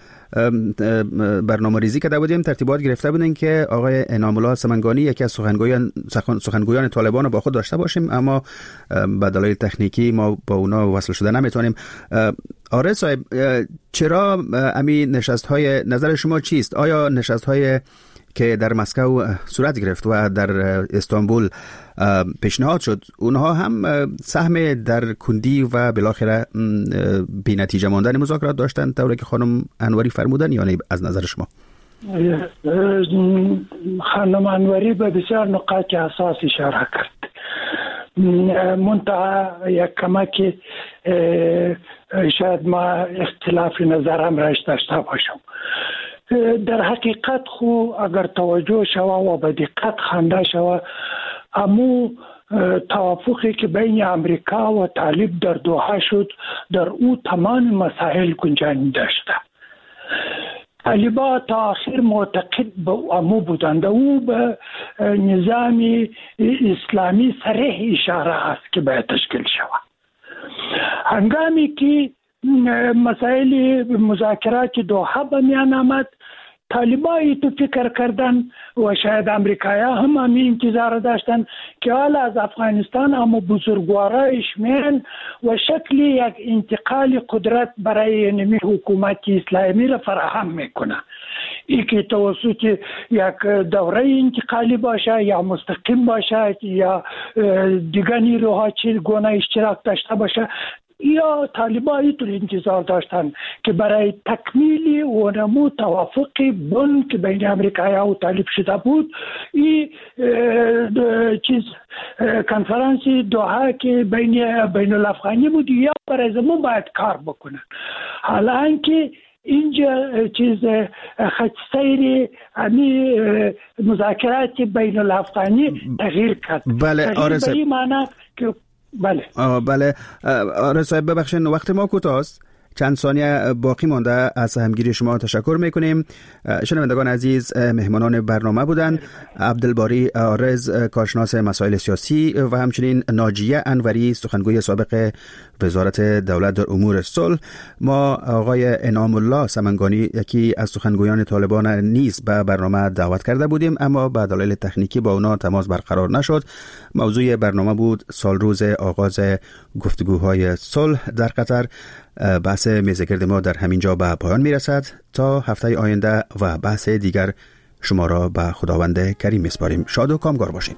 برنامه ریزی کرده بودیم ترتیبات گرفته بودیم که آقای انعام الله سمنگانی یکی از سخنگویان سخنگویان طالبان رو با خود داشته باشیم، اما به دلایل تکنیکی ما با اونا وصل شده نمیتونیم. آره صاحب، چرا همین نشست‌های نظر شما چیست؟ آیا نشست‌های که در مسکو صورت گرفت و در استانبول پیشنهاد شد اونها هم سهم در کندی و بالاخره بی نتیجه ماندن مذاکرات داشتن طوری که خانم انوری فرمودن یا نه از نظر شما؟ خانم انوری به بسیار نقاط اساس اشاره کرد. منتها یک کمک شاید ما اختلاف نظرم را داشته باشم. در حقیقت خو اگر توجه شوه و به دقت خوانده شوه، امو توافقی که بین امریکا و طالب در دوحه شد در او تمام مسائل گنجانی داشته. طالبا تا آخر معتقد به امو بودند. او به نظام اسلامی صریح اشاره است که باید تشکیل شود. هنگامی که مسائل مذاکرات دوحه به میان آمد، طالبایی تو فکر کردن و شاید امریکایی‌ها هم همین انتظار داشتن که حالا از افغانستان اما بزرگوارایش میان و شکل یک انتقال قدرت برای نمی حکومت اسلامی را فراهم میکنه. ای که توسط یک دوره انتقالی باشه یا مستقیم باشه یا دیگر نیروها چه گونه اشتراک داشته باشه، یا طالبایی تو انتظار داشتن که برای تکمیل و نمو توافق بن که بین امریکایی و طالب شده بود، این چیز کنفرانس دوحه که بین بین الافغانی بود یا برای زمان باید کار بکنن. حالا اینکه اینجا چیز خط سیر امی مذاکرات بین الافغانی تغییر کرد. بله آرزه به این معنی که بله آه بله آره صاحب ببخشید وقت ما کوتاه است، چند ثانیه باقی مانده. از همگیری شما تشکر میکنیم. شنوندگان عزیز، مهمانان برنامه بودند عبدالباری آرز، کارشناس مسائل سیاسی، و همچنین ناجیه انوری، سخنگوی سابق وزارت دولت در امور صلح. ما آقای انعام الله سمنگانی، یکی از سخنگویان طالبان، نیز به برنامه دعوت کرده بودیم، اما به دلایل تکنیکی با اونا تماس برقرار نشد. موضوع برنامه بود سال روز آغاز گفتگوهای صلح در قطر. بحث میزگرد ما در همین جا به پایان میرسد. تا هفته آینده و بحث دیگر شما را به خداوند کریم میسپاریم. شاد و کامگار باشید.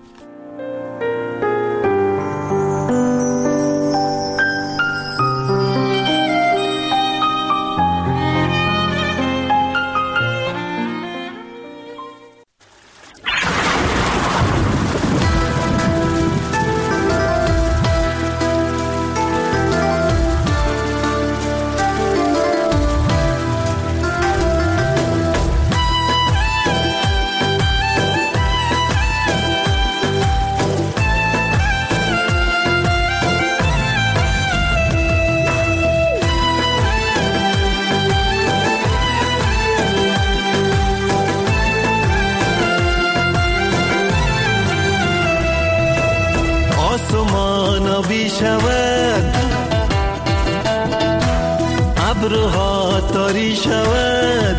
ابرها تاری شود،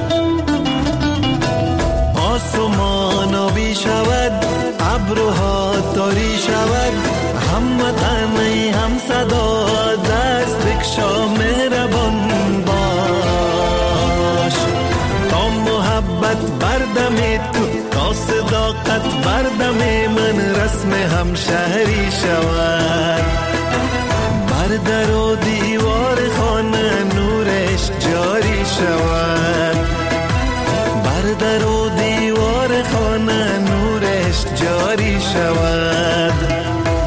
آسمان آبی شود، ابرها تاری شود، هم وطنی هم صدا دست بکشا مهربان باش، تا محبت بردم تو، تا صداقت بردم من، رسم هم شهری شود، بر در و دیوار خانه نورش جاری شود، بر در و دیوار خانه نورش جاری شود.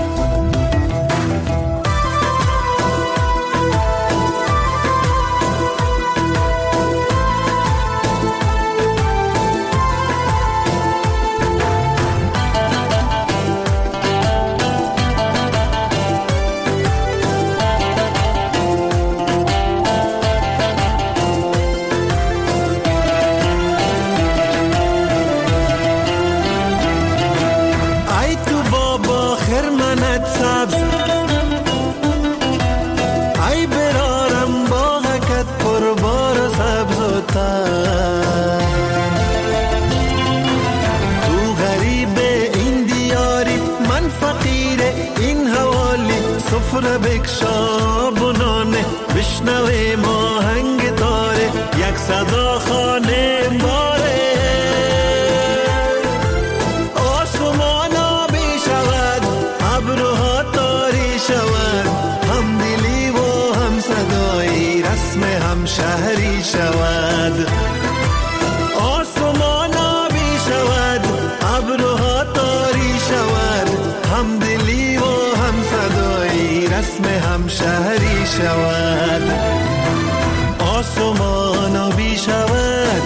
سفره بکشا بنانه، بشنوه ماهنگ تاره، یک صدا خانه باره، آسمان آبی شود، ابرها تاری شود، هم دلی و هم صدایی، رسم هم شهری شود. شود آسمان آبی شود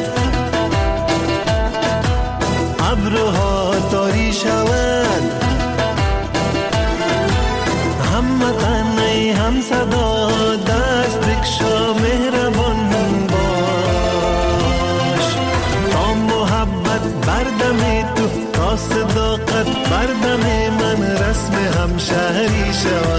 ابرها تاری شود هم وطن ای هم صدا دست بکشا مهربان باش تا محبت بردم تو تا صداقت بردم من رسم همشهری شود